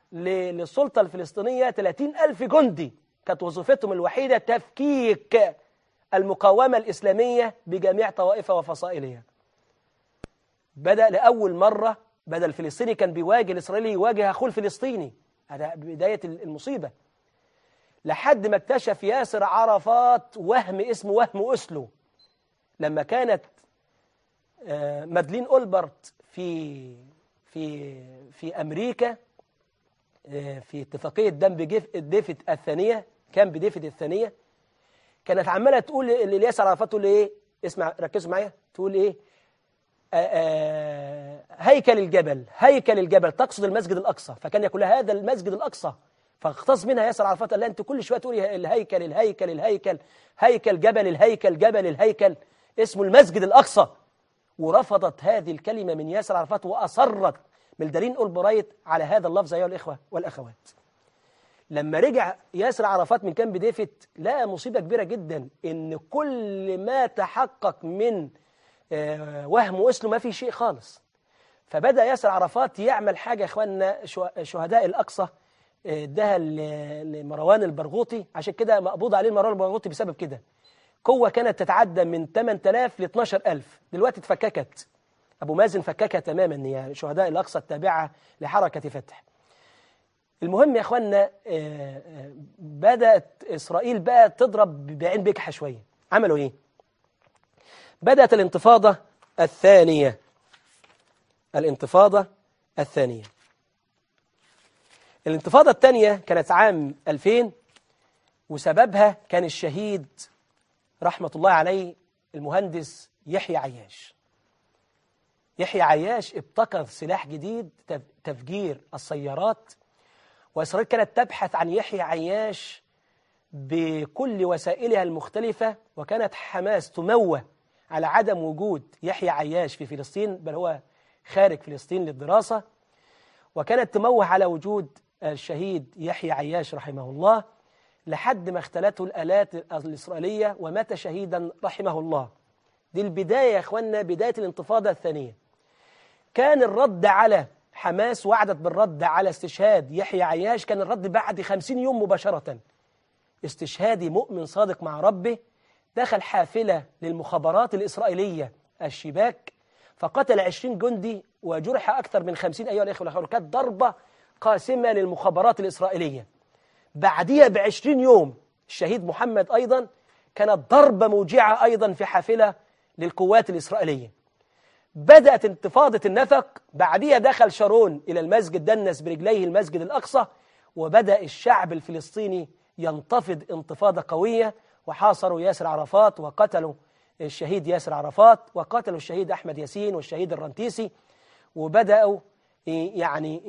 للسلطة الفلسطينية ثلاثين ألف جندي، كانت وظيفتهم الوحيدة تفكيك المقاومة الإسلامية بجميع طوائفها وفصائلها. بدأ لأول مرة، بدأ الفلسطيني كان بيواجه الإسرائيلي يواجه أخوه الفلسطيني، هذا بداية المصيبة، لحد ما اكتشف ياسر عرفات وهم اسمه وهم أوسلو. لما كانت مادلين أولبرت في في في أمريكا في اتفاقية دامب ديفيد الثانية، كامب ديفيد الثانية، كانت عمالة تقول لياسر عرفات، تقول ايه؟ اسمع ركزوا معايا، تقول ايه؟ آآ آآ هيكل الجبل، هيكل الجبل، تقصد المسجد الأقصى، فكان يقول هذا المسجد الأقصى، فاختص منها ياسر عرفات، قال لها انت كل شويه تقولي الهيكل الهيكل الهيكل هيكل جبل الهيكل جبل الهيكل، اسمه المسجد الأقصى. ورفضت هذه الكلمة من ياسر عرفات، وأصرت ملدرين أولبرايت على هذا اللفظ أيها الإخوة والأخوات. لما رجع ياسر عرفات من كامب ديفيد لقى مصيبة كبيرة جدا، إن كل ما تحقق من وهم أوسلو ما في شيء خالص. فبدأ ياسر عرفات يعمل حاجة إخواننا شهداء الأقصى، اداها لمروان البرغوثي، عشان كده مقبوض عليه مروان البرغوثي بسبب كده. قوة كانت تتعدى من ثمانية آلاف ل اثناشر ألف، دلوقتي اتفككت، أبو مازن فككها تماما، يعني شهداء الأقصى التابعة لحركة فتح. المهم يا أخوانا، بدأت إسرائيل بقى تضرب بعين بكحة شوية. عملوا إيه؟ بدأت الانتفاضة الثانية، الانتفاضة الثانية الانتفاضة الثانية كانت عام ألفين، وسببها كان الشهيد رحمة الله عليه المهندس يحيى عياش. يحيى عياش ابتكر سلاح جديد، تفجير السيارات، وإسرائيل كانت تبحث عن يحيى عياش بكل وسائلها المختلفة، وكانت حماس تموه على عدم وجود يحيى عياش في فلسطين، بل هو خارج فلسطين للدراسة، وكانت تموه على وجود الشهيد يحيى عياش رحمه الله، لحد ما اختلته الآلات الإسرائيلية ومات شهيدا رحمه الله. دي البداية يا أخوانا، بداية الانتفاضة الثانية. كان الرد على حماس، وعدت بالرد على استشهاد يحيى عياش، كان الرد بعد خمسين يوم مباشرة. استشهادي مؤمن صادق مع ربه دخل حافلة للمخابرات الإسرائيلية الشباك، فقتل عشرين جندي وجرح أكثر من خمسين أيها الأخوة والأخوات. كانت ضربة قاسمة للمخابرات الإسرائيلية. بعديها بعشرين يوم الشهيد محمد أيضا كانت ضربة موجعة أيضا في حافلة للقوات الإسرائيلية. بدأت انتفاضة النفق، بعديها دخل شارون إلى المسجد، دنس برجليه المسجد الأقصى، وبدأ الشعب الفلسطيني ينتفض انتفاضة قوية، وحاصروا ياسر عرفات وقتلوا الشهيد ياسر عرفات، وقتلوا الشهيد أحمد ياسين والشهيد الرنتيسي، وبدأوا يعني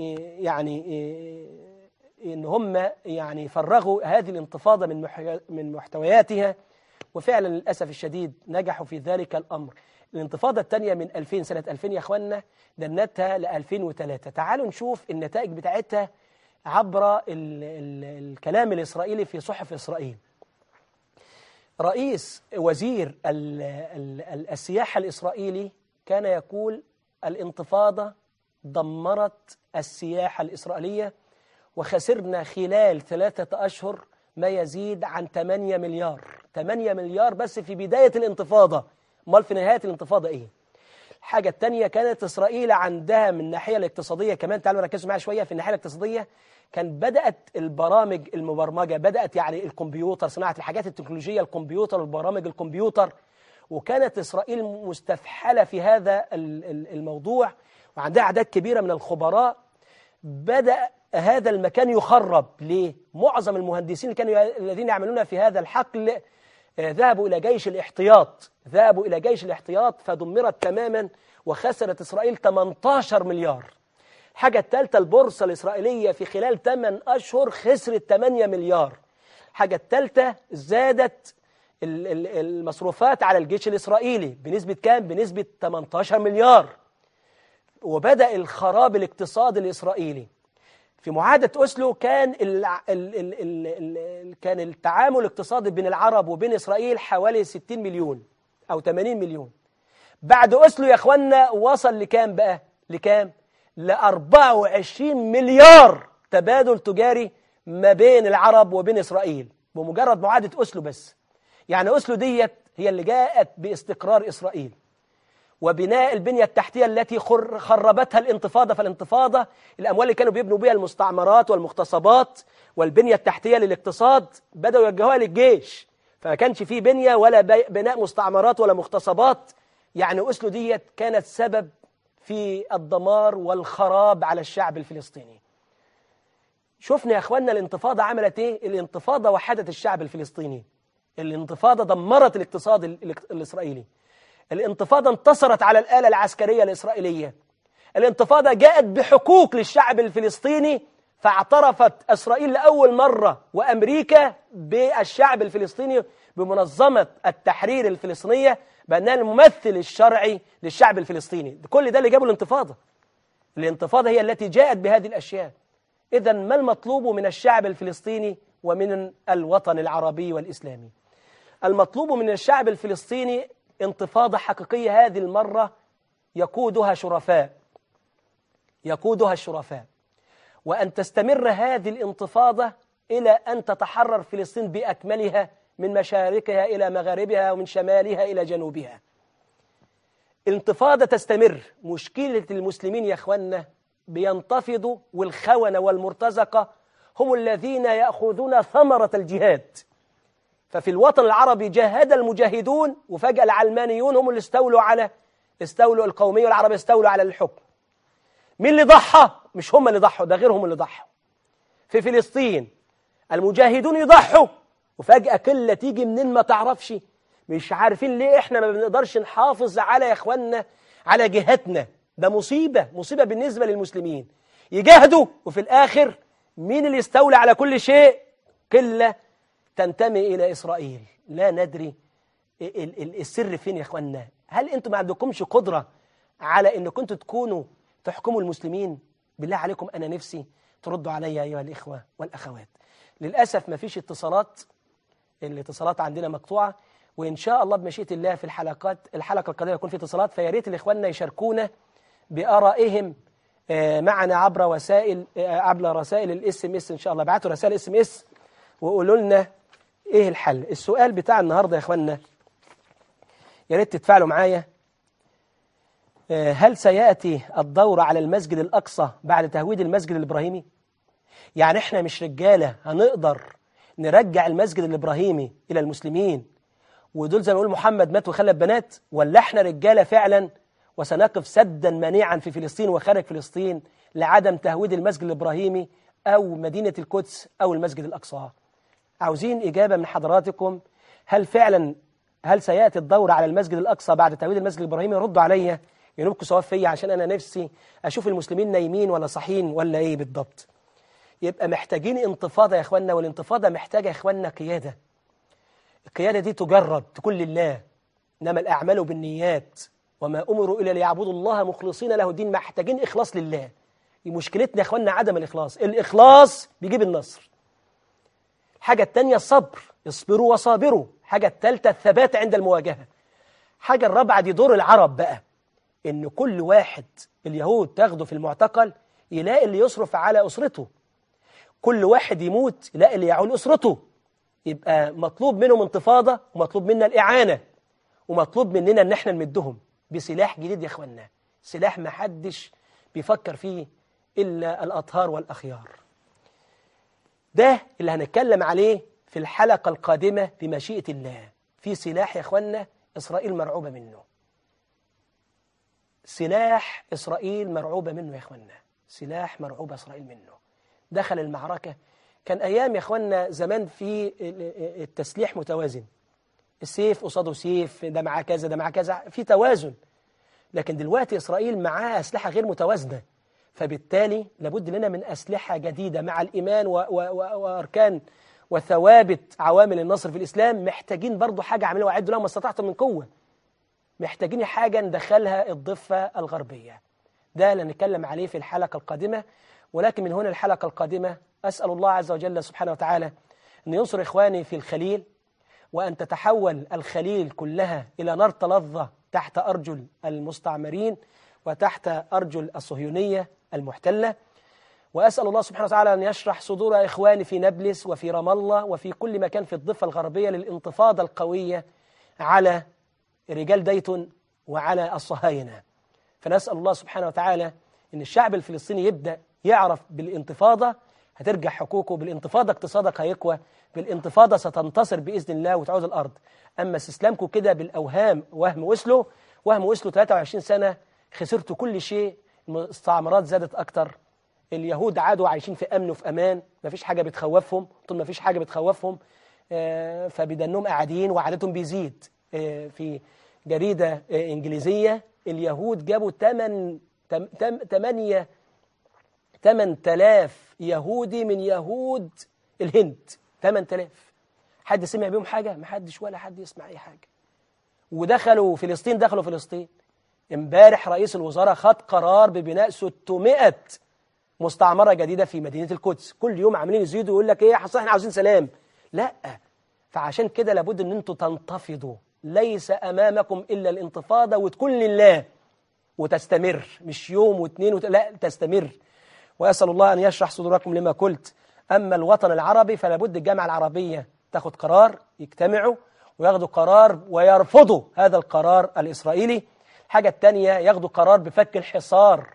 يعني إن هم يعني فرغوا هذه الانتفاضة من من محتوياتها، وفعلا للأسف الشديد نجحوا في ذلك الأمر. الانتفاضة الثانية من ألفين، سنة ألفين يا أخوانا، دنتها ل ألفين وثلاثة. تعالوا نشوف النتائج بتاعتها عبر ال ال الكلام الإسرائيلي في صحف إسرائيل. رئيس وزير ال ال السياحة الإسرائيلي كان يقول الانتفاضة دمرت السياحة الإسرائيلية، وخسرنا خلال ثلاثة أشهر ما يزيد عن ثمانية مليار. ثمانية مليار بس في بداية الانتفاضة، امال في نهاية الانتفاضة إيه؟ الحاجة الثانية، كانت إسرائيل عندها من الناحية الاقتصادية كمان، تعالوا ركزوا معايا شوية في الناحية الاقتصادية، كان بدأت البرامج المبرمجة، بدأت يعني الكمبيوتر، صناعة الحاجات التكنولوجية، الكمبيوتر والبرامج الكمبيوتر، وكانت إسرائيل مستفحلة في هذا الموضوع، وعندها أعداد كبيرة من الخبراء. بدأ هذا المكان يخرب. ليه؟ معظم المهندسين اللي كانوا الذين يعملون في هذا الحقل ذهبوا إلى جيش الاحتياط، ذهبوا إلى جيش الاحتياط فدمرت تماما، وخسرت إسرائيل ثمانية عشر مليار. الحاجة الثالثة، البورصة الإسرائيلية في خلال ثمانية أشهر خسرت ثمانية مليار. الحاجة الثالثة، زادت المصروفات على الجيش الإسرائيلي بنسبة كام؟ بنسبة ثمانية عشر مليار. وبدأ الخراب الاقتصادي الإسرائيلي. في معاهدة أوسلو كان ال ال ال ال ال كان التعامل الاقتصادي بين العرب وبين إسرائيل حوالي ستين مليون أو ثمانين مليون. بعد أوسلو يا أخوانا وصل لكام بقى؟ لكام؟ ل أربعة وعشرين مليار تبادل تجاري ما بين العرب وبين إسرائيل بمجرد معاهدة أسلو بس. يعني أسلو ديت هي اللي جاءت باستقرار إسرائيل وبناء البنية التحتية التي خربتها الانتفاضة. فالانتفاضة الأموال اللي كانوا بيبنوا بها المستعمرات والمغتصبات والبنية التحتية للاقتصاد بدأوا يوجهوها للجيش، فما كانش فيه بنية ولا بناء مستعمرات ولا مغتصبات. يعني أسلو ديت كانت سبب في الدمار والخراب على الشعب الفلسطيني. شفنا يا أخوانا الانتفاضة عملت إيه؟ الانتفاضة وحدت الشعب الفلسطيني، الانتفاضة دمرت الاقتصاد الإسرائيلي، الانتفاضة انتصرت على الآلة العسكرية الإسرائيلية، الانتفاضة جاءت بحقوق للشعب الفلسطيني، فاعترفت إسرائيل لأول مرة وأمريكا بالشعب الفلسطيني بمنظمة التحرير الفلسطينية بأنها الممثل الشرعي للشعب الفلسطيني. كل ده اللي جابوا الانتفاضة. الانتفاضة هي التي جاءت بهذه الأشياء. إذن ما المطلوب من الشعب الفلسطيني ومن الوطن العربي والإسلامي؟ المطلوب من الشعب الفلسطيني انتفاضة حقيقية هذه المرة يقودها شرفاء يقودها الشرفاء وأن تستمر هذه الانتفاضة إلى أن تتحرر فلسطين بأكملها من مشارقها إلى مغاربها ومن شمالها إلى جنوبها. الانتفاضة تستمر. مشكلة المسلمين يا أخوانا بينتفضوا والخونة والمرتزقة هم الذين يأخذون ثمرة الجهاد. ففي الوطن العربي جاهد المجاهدون وفجأة العلمانيون هم اللي استولوا على استولوا القومية والعربية استولوا على الحكم. مين اللي ضحى؟ مش هم اللي ضحوا، ده غيرهم اللي ضحوا. في فلسطين المجاهدون يضحوا وفجأة كلة تيجي منين ما تعرفش، مش عارفين ليه احنا ما بنقدرش نحافظ على يا اخوانا على جهتنا. ده مصيبة مصيبة بالنسبة للمسلمين. يجاهدوا وفي الآخر مين اللي يستولى على كل شيء؟ كلة تنتمي إلى إسرائيل. لا ندري السر فين يا اخوانا. هل انتم ما عندكمش قدرة على ان كنتوا تكونوا تحكموا المسلمين؟ بالله عليكم أنا نفسي تردوا علي أيها الإخوة والأخوات. للأسف ما فيش اتصالات، الاتصالات عندنا مقطوعة، وإن شاء الله بمشيئة الله في الحلقات الحلقة القادمة يكون في اتصالات، فيا ريت الإخواننا يشاركونا بآرائهم معنا عبر وسائل عبر رسائل الاس ام اس. إن شاء الله ابعتوا رسائل اس ام اس وقولوا لنا إيه الحل. السؤال بتاع النهاردة يا إخواننا يا ريت تتفاعلوا معايا. هل سيأتي الدور على المسجد الأقصى بعد تهويد المسجد الإبراهيمي؟ يعني إحنا مش رجالة هنقدر نرجع المسجد الإبراهيمي إلى المسلمين ودول زي ما يقول محمد مات وخلف بنات؟ ولا إحنا رجالة فعلا وسنقف سدا منيعا في فلسطين وخارج فلسطين لعدم تهويد المسجد الإبراهيمي أو مدينة القدس أو المسجد الأقصى؟ عاوزين إجابة من حضراتكم. هل فعلا هل سيأتي الدور على المسجد الأقصى بعد تهويد المسجد الإبراهيمي؟ ردوا عليا ينوبكوا سواء فيا عشان أنا نفسي أشوف المسلمين نايمين ولا صاحيين ولا إيه بالضبط. يبقى محتاجين انتفاضة يا إخواننا، والانتفاضة محتاجة يا إخواننا قيادة. القيادة دي تجرد تكون لله، إنما الأعمال بالنيات وما أمروا إلا ليعبدوا الله مخلصين له الدين. محتاجين إخلاص لله. مشكلتنا يا إخواننا عدم الإخلاص. الإخلاص بيجيب النصر. حاجة التانية الصبر، اصبروا وصابروا. حاجة التالتة الثبات عند المواجهة. حاجة الرابعة دي دور العرب بقى، إن كل واحد اليهود تاخده في المعتقل يلاقي اللي يصرف على أسرته، كل واحد يموت يلاقي اللي يعول أسرته. يبقى مطلوب منهم انتفاضة ومطلوب منا الإعانة ومطلوب مننا إن احنا نمدهم بسلاح جديد يا إخوانا، سلاح ما حدش بيفكر فيه إلا الأطهار والأخيار. ده اللي هنتكلم عليه في الحلقة القادمة بمشيئة الله. في سلاح يا إخوانا إسرائيل مرعوبة منه، سلاح إسرائيل مرعوبة منه يا إخوانا، سلاح مرعوبة إسرائيل منه. دخل المعركة كان أيام يا إخوانا زمان في التسليح متوازن، السيف قصاده سيف، ده معاه كذا ده معاه كذا، في توازن. لكن دلوقتي إسرائيل معاه أسلحة غير متوازنة، فبالتالي لابد لنا من أسلحة جديدة مع الإيمان و و و وأركان وثوابت عوامل النصر في الإسلام. محتاجين برضو حاجة عملوا وعدوا لها ما استطعتم من قوة. محتاجين حاجة ندخلها الضفة الغربية. ده اللي نتكلم عليه في الحلقة القادمة. ولكن من هنا الحلقة القادمة أسأل الله عز وجل سبحانه وتعالى أن ينصر إخواني في الخليل، وأن تتحول الخليل كلها إلى نار تلظى تحت أرجل المستعمرين وتحت أرجل الصهيونية المحتلة. وأسأل الله سبحانه وتعالى أن يشرح صدور إخواني في نابلس وفي رام الله وفي كل مكان في الضفة الغربية للانتفاضة القوية على رجال ديتون وعلى الصهاينة. فنسأل الله سبحانه وتعالى أن الشعب الفلسطيني يبدأ يعرف بالانتفاضة هترجع حقوقه، بالانتفاضة اقتصادك هيقوى، بالانتفاضة ستنتصر بإذن الله وتعود الأرض. أما استسلامكم كده بالأوهام، وهم وصلوا وهم وصلوا ثلاثة وعشرين سنة، خسرتوا كل شيء، المستعمرات زادت أكتر، اليهود عادوا عايشين في أمن وفي أمان، مفيش حاجة بتخوفهم، طول مفيش حاجة بتخوفهم آه فبدنهم قاعدين وعددهم بيزيد. آه في جريدة آه إنجليزية اليهود جابوا تمن تمانية تمن تلاف يهودي من يهود الهند، تمن تلاف. حد سمع بيهم حاجة؟ محدش ولا حد يسمع أي حاجة. ودخلوا فلسطين، دخلوا فلسطين. امبارح رئيس الوزراء خد قرار ببناء ستمائة مستعمرة جديدة في مدينة القدس. كل يوم عاملين يزيدوا يقول لك ايه حصل احنا عاوزين سلام. لا، فعشان كده لابد ان انتوا تنتفضوا، ليس امامكم الا الانتفاضة، وتكون لله وتستمر، مش يوم واثنين وت... لا تستمر. وأسأل الله أن يشرح صدوركم لما قلت. أما الوطن العربي فلابد الجامعة العربية تاخد قرار، يجتمعوا وياخدوا قرار ويرفضوا هذا القرار الإسرائيلي. الحاجة الثانية ياخدوا قرار بفك الحصار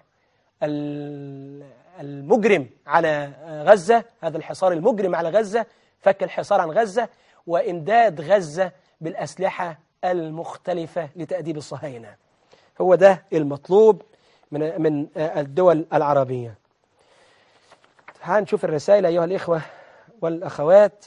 المجرم على غزة، هذا الحصار المجرم على غزة، فك الحصار عن غزة وإمداد غزة بالأسلحة المختلفة لتأديب الصهاينة. هو ده المطلوب من من الدول العربية. هنشوف الرسائل أيها الإخوة والأخوات.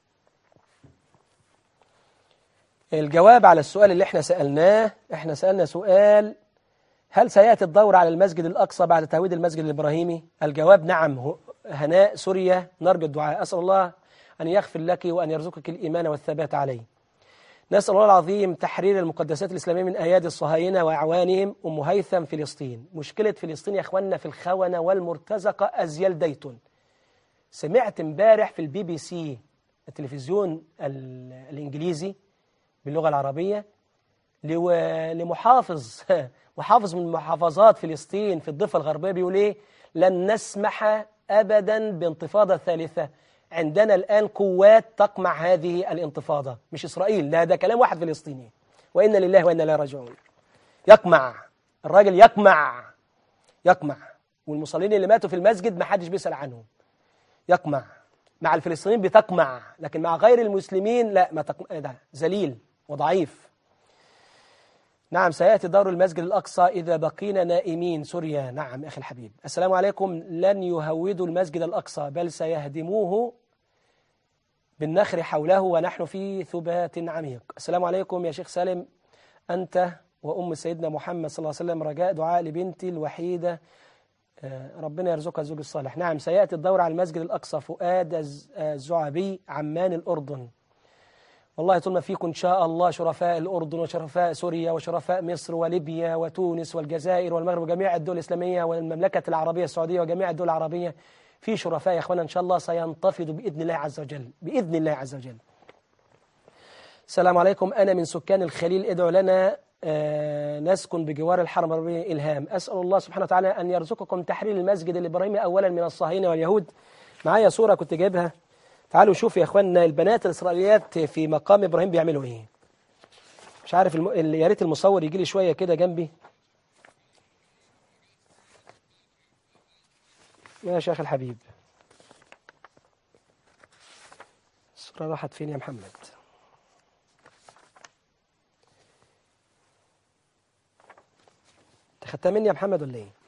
الجواب على السؤال اللي احنا سألناه، احنا سألنا سؤال: هل سيأتي الدور على المسجد الأقصى بعد تهويد المسجد الإبراهيمي؟ الجواب نعم. هناء سوريا، نرجو الدعاء. أسأل الله أن يغفر لك وأن يرزقك الإيمان والثبات عليه. نسأل الله العظيم تحرير المقدسات الإسلامية من أيادي الصهاينة وأعوانهم. أم هيثم، فلسطين. مشكلة فلسطين يا أخواننا في الخونة والمرتزقة أزيال ديتون. سمعت امبارح في البي بي سي التلفزيون الإنجليزي باللغة العربية لمحافظ محافظ من محافظات فلسطين في الضفة الغربية بيقول إيه: لن نسمح أبدا بانتفاضة ثالثة، عندنا الآن قوات تقمع هذه الانتفاضة. مش إسرائيل، لا، ده كلام واحد فلسطيني. وإنا لله وإنا إليه راجعون. يقمع الراجل، يقمع يقمع والمصلين اللي ماتوا في المسجد ما حدش بيسأل عنهم. يقمع مع الفلسطينيين بتقمع، لكن مع غير المسلمين لا، ما تقمع، ده ذليل وضعيف. نعم، سيأتي دور المسجد الأقصى إذا بقينا نائمين. سوريا. نعم أخي الحبيب. السلام عليكم. لن يهودوا المسجد الأقصى بل سيهدموه بالنخر حوله ونحن في ثبات عميق. السلام عليكم يا شيخ سالم، أنت وأم سيدنا محمد صلى الله عليه وسلم، رجاء دعاء لبنتي الوحيدة، ربنا يرزقها الزوج الصالح. نعم، سيأتي الدور على المسجد الأقصى. فؤاد الزعبي، عمان الأردن. والله طول ما فيكم إن شاء الله شرفاء الأردن وشرفاء سوريا وشرفاء مصر وليبيا وتونس والجزائر والمغرب وجميع الدول الإسلامية والمملكة العربية السعودية وجميع الدول العربية، في شرفاء يا أخوانا إن شاء الله سينتفضوا بإذن الله عز وجل، بإذن الله عز وجل. السلام عليكم، أنا من سكان الخليل، ادعوا لنا آه نسكن بجوار الحرم النبوي. إلهام. أسأل الله سبحانه وتعالى أن يرزقكم تحرير المسجد الإبراهيمي أولا من الصهاينة واليهود. معايا صورة كنت جايبها، تعالوا شوفوا يا اخواننا البنات الإسرائيليات في مقام إبراهيم بيعملوا ايه. مش عارف الم... يا ريت المصور يجي لي شوية كده جنبي. يا شيخ الحبيب، الصورة راحت فين يا محمد؟ انت خدتها مني يا محمد ولا ايه؟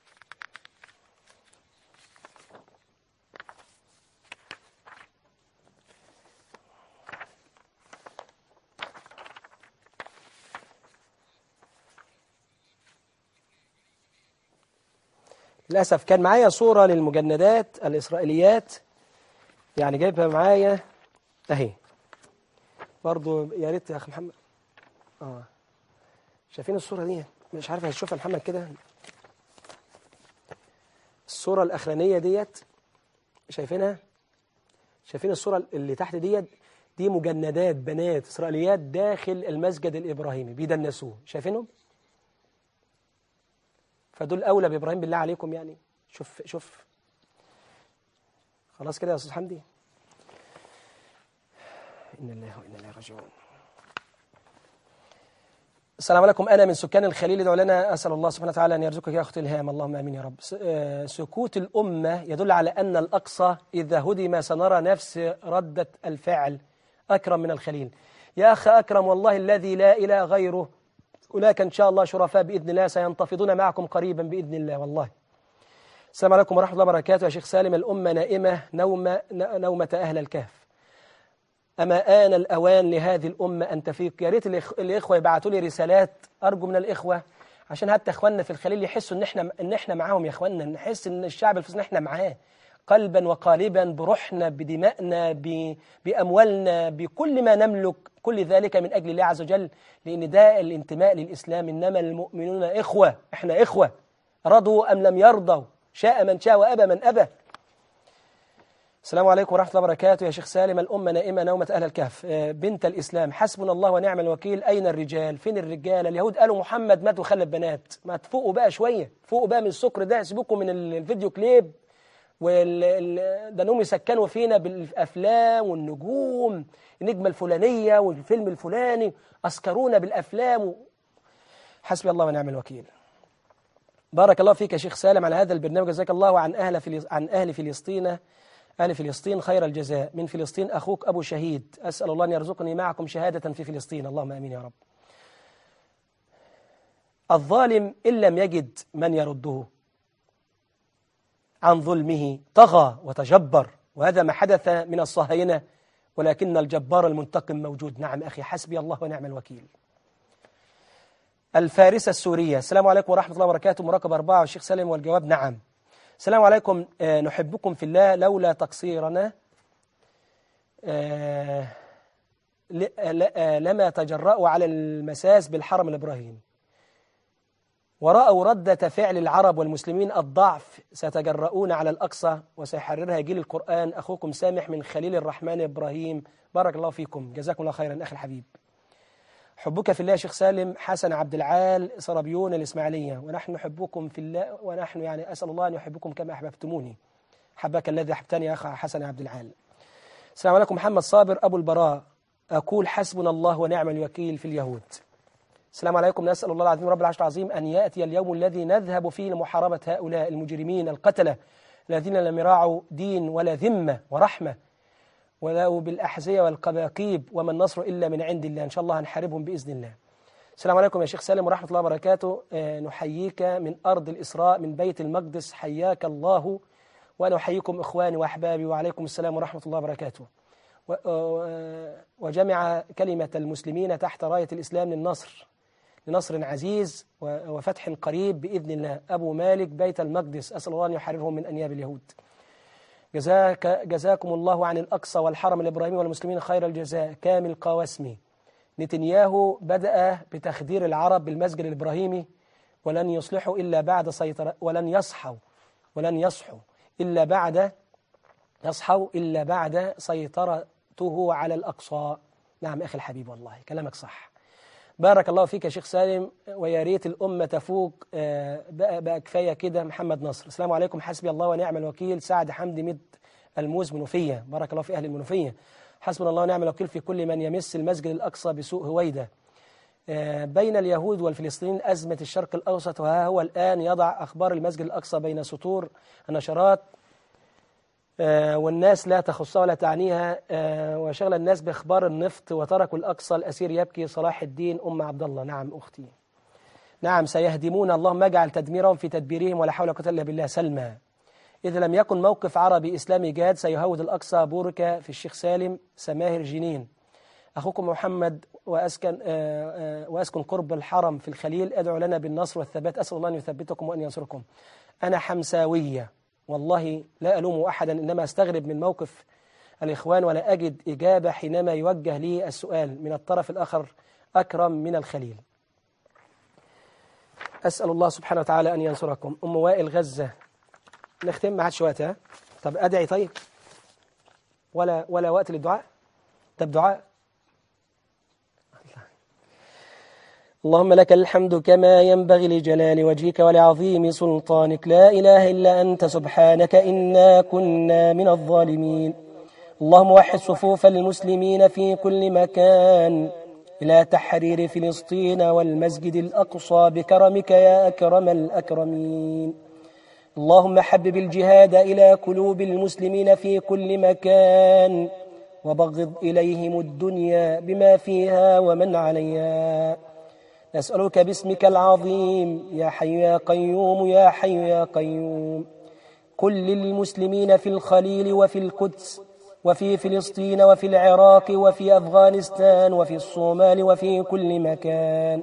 للأسف كان معايا صورة للمجندات الإسرائيليات، يعني جايبها معايا أهي برضو، يا ريت يا أخي محمد. آه شايفين الصورة دي؟ مش عارف هتشوفها محمد كده. الصورة الأخرانية ديت شايفينها؟ شايفين الصورة اللي تحت ديت؟ دي مجندات بنات إسرائيليات داخل المسجد الإبراهيمي بيدنسوه، شايفينهم؟ فدول أولى بإبراهيم بالله عليكم يعني. شوف شوف خلاص كده يا أستاذ حمدي. إن الله وإنا إليه راجعون. السلام عليكم. أنا من سكان الخليل، ادعوا لنا. أسأل الله سبحانه وتعالى أن يرزقك يا أختي الهام. اللهم آمين يا رب. سكوت الأمة يدل على أن الأقصى إذا هدم سنرى نفس ردة الفعل. أكرم من الخليل يا أخ أكرم، والله الذي لا إله غيره، هناك إن شاء الله شرفاء بإذن الله سينتفضون معكم قريبا بإذن الله والله. السلام عليكم ورحمة الله وبركاته. يا شيخ سالم، الأمة نائمة نوم نومة أهل الكهف، أما آن الأوان لهذه الأمة أن تفيق. يا ريت الإخوة يبعثوا لي رسالات، أرجو من الإخوة، عشان حتى إخواننا في الخليل يحسوا إن إحنا إن إحنا معاهم يا إخواننا، نحس إن الشعب الفلسطيني إحنا معاه قلبا وقالبا، بروحنا، بدمائنا، بأموالنا، بكل ما نملك، كل ذلك من أجل الله عز وجل، لأن ده الانتماء للإسلام. إنما المؤمنون إخوة، إحنا إخوة، رضوا أم لم يرضوا، شاء من شاء وأبى من أبى. السلام عليكم ورحمة الله وبركاته. يا شيخ سالم، الأمة نائمة نومة أهل الكهف، بنت الإسلام، حسبنا الله ونعم الوكيل. أين الرجال؟ فين الرجال؟ اليهود قالوا محمد مات وخلف بنات. ما تفوقوا بقى شوية، فوقوا بقى من السكر ده، سيبوكم من الفيديو كليب وال ده انهم يسكنوا فينا بالافلام والنجوم، النجمه الفلانيه والفيلم الفلاني، اسكرونا بالافلام. حسبي الله ونعم الوكيل. بارك الله فيك يا شيخ سالم على هذا البرنامج، جزاك الله عن اهل فلس... عن اهل فلسطين اهل فلسطين خير الجزاء. من فلسطين اخوك ابو شهيد، اسال الله ان يرزقني معكم شهاده في فلسطين، اللهم امين يا رب. الظالم ان لم يجد من يرده عن ظلمه طغى وتجبر، وهذا ما حدث من الصهاينة، ولكن الجبار المنتقم موجود. نعم أخي، حسبي الله ونعم الوكيل. الفارسة السورية، السلام عليكم ورحمة الله وبركاته. مراقب أربعة والشيخ سالم، والجواب نعم. السلام عليكم. آه نحبكم في الله، لولا تقصيرنا آه لما تجرأوا على المساس بالحرم الإبراهيمي، ورأوا ردة فعل العرب والمسلمين الضعف، سيتجرؤون على الأقصى وسيحررها جيل القرآن. أخوكم سامح من خليل الرحمن إبراهيم، بارك الله فيكم، جزاكم الله خيرا أخي الحبيب. حبك في الله يا شيخ سالم. حسن عبد العال صربيون الإسماعيلية، ونحن نحبكم في الله، ونحن يعني أسأل الله أن يحبكم كما أحببتموني. حبك الذي أحبتني يا أخي حسن عبد العال. السلام عليكم. محمد صابر أبو البراء، أقول حسبنا الله ونعم الوكيل في اليهود. السلام عليكم. نسأل الله العظيم رب العرش العظيم أن يأتي اليوم الذي نذهب فيه لمحاربة هؤلاء المجرمين القتلة الذين لم يراعوا دين ولا ذمة ورحمة، ولو بالأحذية والقباقيب، وما النصر إلا من عند الله. إن شاء الله هنحاربهم بإذن الله. السلام عليكم يا شيخ سالم ورحمة الله وبركاته. نحييك من أرض الإسراء من بيت المقدس، حياك الله، وأنا أحييكم إخواني وأحبابي، وعليكم السلام ورحمة الله وبركاته. وجمع كلمة المسلمين تحت راية الإسلام للنصر لنصر عزيز وفتح قريب بإذن الله. أبو مالك بيت المقدس، أسأل الله أن يحررهم من أنياب اليهود. جزاك جزاكم الله عن الأقصى والحرم الإبراهيمي والمسلمين خير الجزاء. كامل قواسمي، نتنياهو بدأ بتخدير العرب بالمسجد الإبراهيمي، ولن يصلحوا إلا بعد سيطرة ولن يصحوا ولن يصحوا إلا بعد يصحوا إلا بعد سيطرته على الأقصى. نعم أخي الحبيب، والله كلامك صح. بارك الله فيك يا شيخ سالم، ويا ريت الأمة تفوق بقى, بقى كفاية كده. محمد نصر، السلام عليكم. حسبي الله ونعم الوكيل. سعد حمدي مد الموز منوفية، بارك الله في أهل المنوفية. حسبنا الله ونعم الوكيل في كل من يمس المسجد الأقصى بسوء هويدة. بين اليهود والفلسطينيين أزمة الشرق الأوسط، وها هو الآن يضع أخبار المسجد الأقصى بين سطور النشرات، والناس لا تخصها ولا تعنيها، وشغل الناس بإخبار النفط، وتركوا الأقصى الأسير يبكي. صلاح الدين أم عبد الله، نعم أختي، نعم سيهدمون، اللهم اجعل تدميرهم في تدبيرهم، ولا حول ولا قوة إلا بالله. سلمى، إذا لم يكن موقف عربي إسلامي جاد سيهود الأقصى. بورك في الشيخ سالم. سماهر جنين، أخوكم محمد، وأسكن وأسكن قرب الحرم في الخليل، أدعو لنا بالنصر والثبات، أسأل الله أن يثبتكم وأن ينصركم. أنا حمساوية، والله لا ألوم أحدا، إنما أستغرب من موقف الإخوان ولا أجد إجابة حينما يوجه لي السؤال من الطرف الآخر. أكرم من الخليل، أسأل الله سبحانه وتعالى أن ينصركم. أم وائل غزة، نختم ما عادش وقت. ها طب أدعي طيب، ولا ولا وقت للدعاء؟ طب دعاء. اللهم لك الحمد كما ينبغي لجلال وجهك ولعظيم سلطانك، لا إله إلا أنت سبحانك إنا كنا من الظالمين. اللهم وحد صفوف المسلمين في كل مكان إلى تحرير فلسطين والمسجد الأقصى بكرمك يا أكرم الأكرمين. اللهم حبب الجهاد إلى قلوب المسلمين في كل مكان وبغض إليهم الدنيا بما فيها ومن عليها. نسألك باسمك العظيم يا حي يا قيوم يا حي يا قيوم كل المسلمين في الخليل وفي القدس وفي فلسطين وفي العراق وفي أفغانستان وفي الصومال وفي كل مكان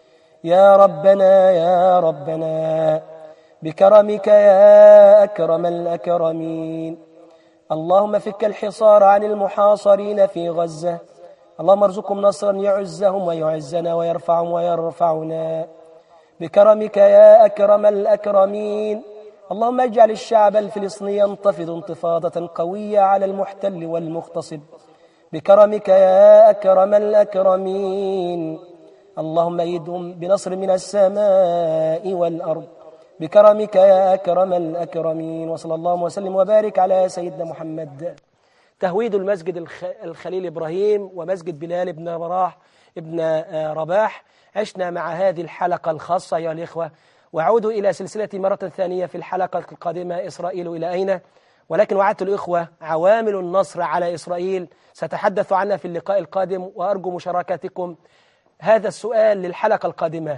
يا ربنا يا ربنا بكرمك يا أكرم الأكرمين. اللهم فك الحصار عن المحاصرين في غزة، اللهم ارزقهم نصرا يعزهم ويعزنا ويرفعهم ويرفعنا بكرمك يا أكرم الأكرمين. اللهم اجعل الشعب الفلسطيني ينتفض انتفاضة قوية على المحتل والمغتصب بكرمك يا أكرم الأكرمين. اللهم أيدهم بنصر من السماء والأرض بكرمك يا أكرم الأكرمين. وصلى الله وسلم وبارك على سيدنا محمد. تهويد المسجد الخليل إبراهيم ومسجد بلال بن رباح ابن رباح. عشنا مع هذه الحلقة الخاصة أيها الإخوة، وعودوا إلى سلسلة مرة ثانية في الحلقة القادمة إسرائيل إلى أين؟ ولكن وعدت الإخوة عوامل النصر على إسرائيل سأتحدث عنها في اللقاء القادم، وأرجو مشاركتكم. هذا السؤال للحلقة القادمة: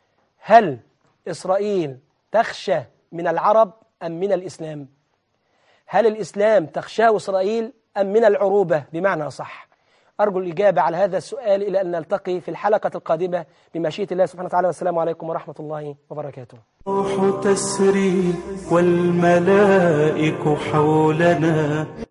هل إسرائيل تخشى من العرب أم من الإسلام؟ هل الإسلام تخشاه إسرائيل أم من العروبة بمعنى صح؟ أرجو الإجابة على هذا السؤال إلى أن نلتقي في الحلقة القادمة بمشيئة الله سبحانه وتعالى. والسلام عليكم ورحمة الله وبركاته. الروح تسري والملائك حولنا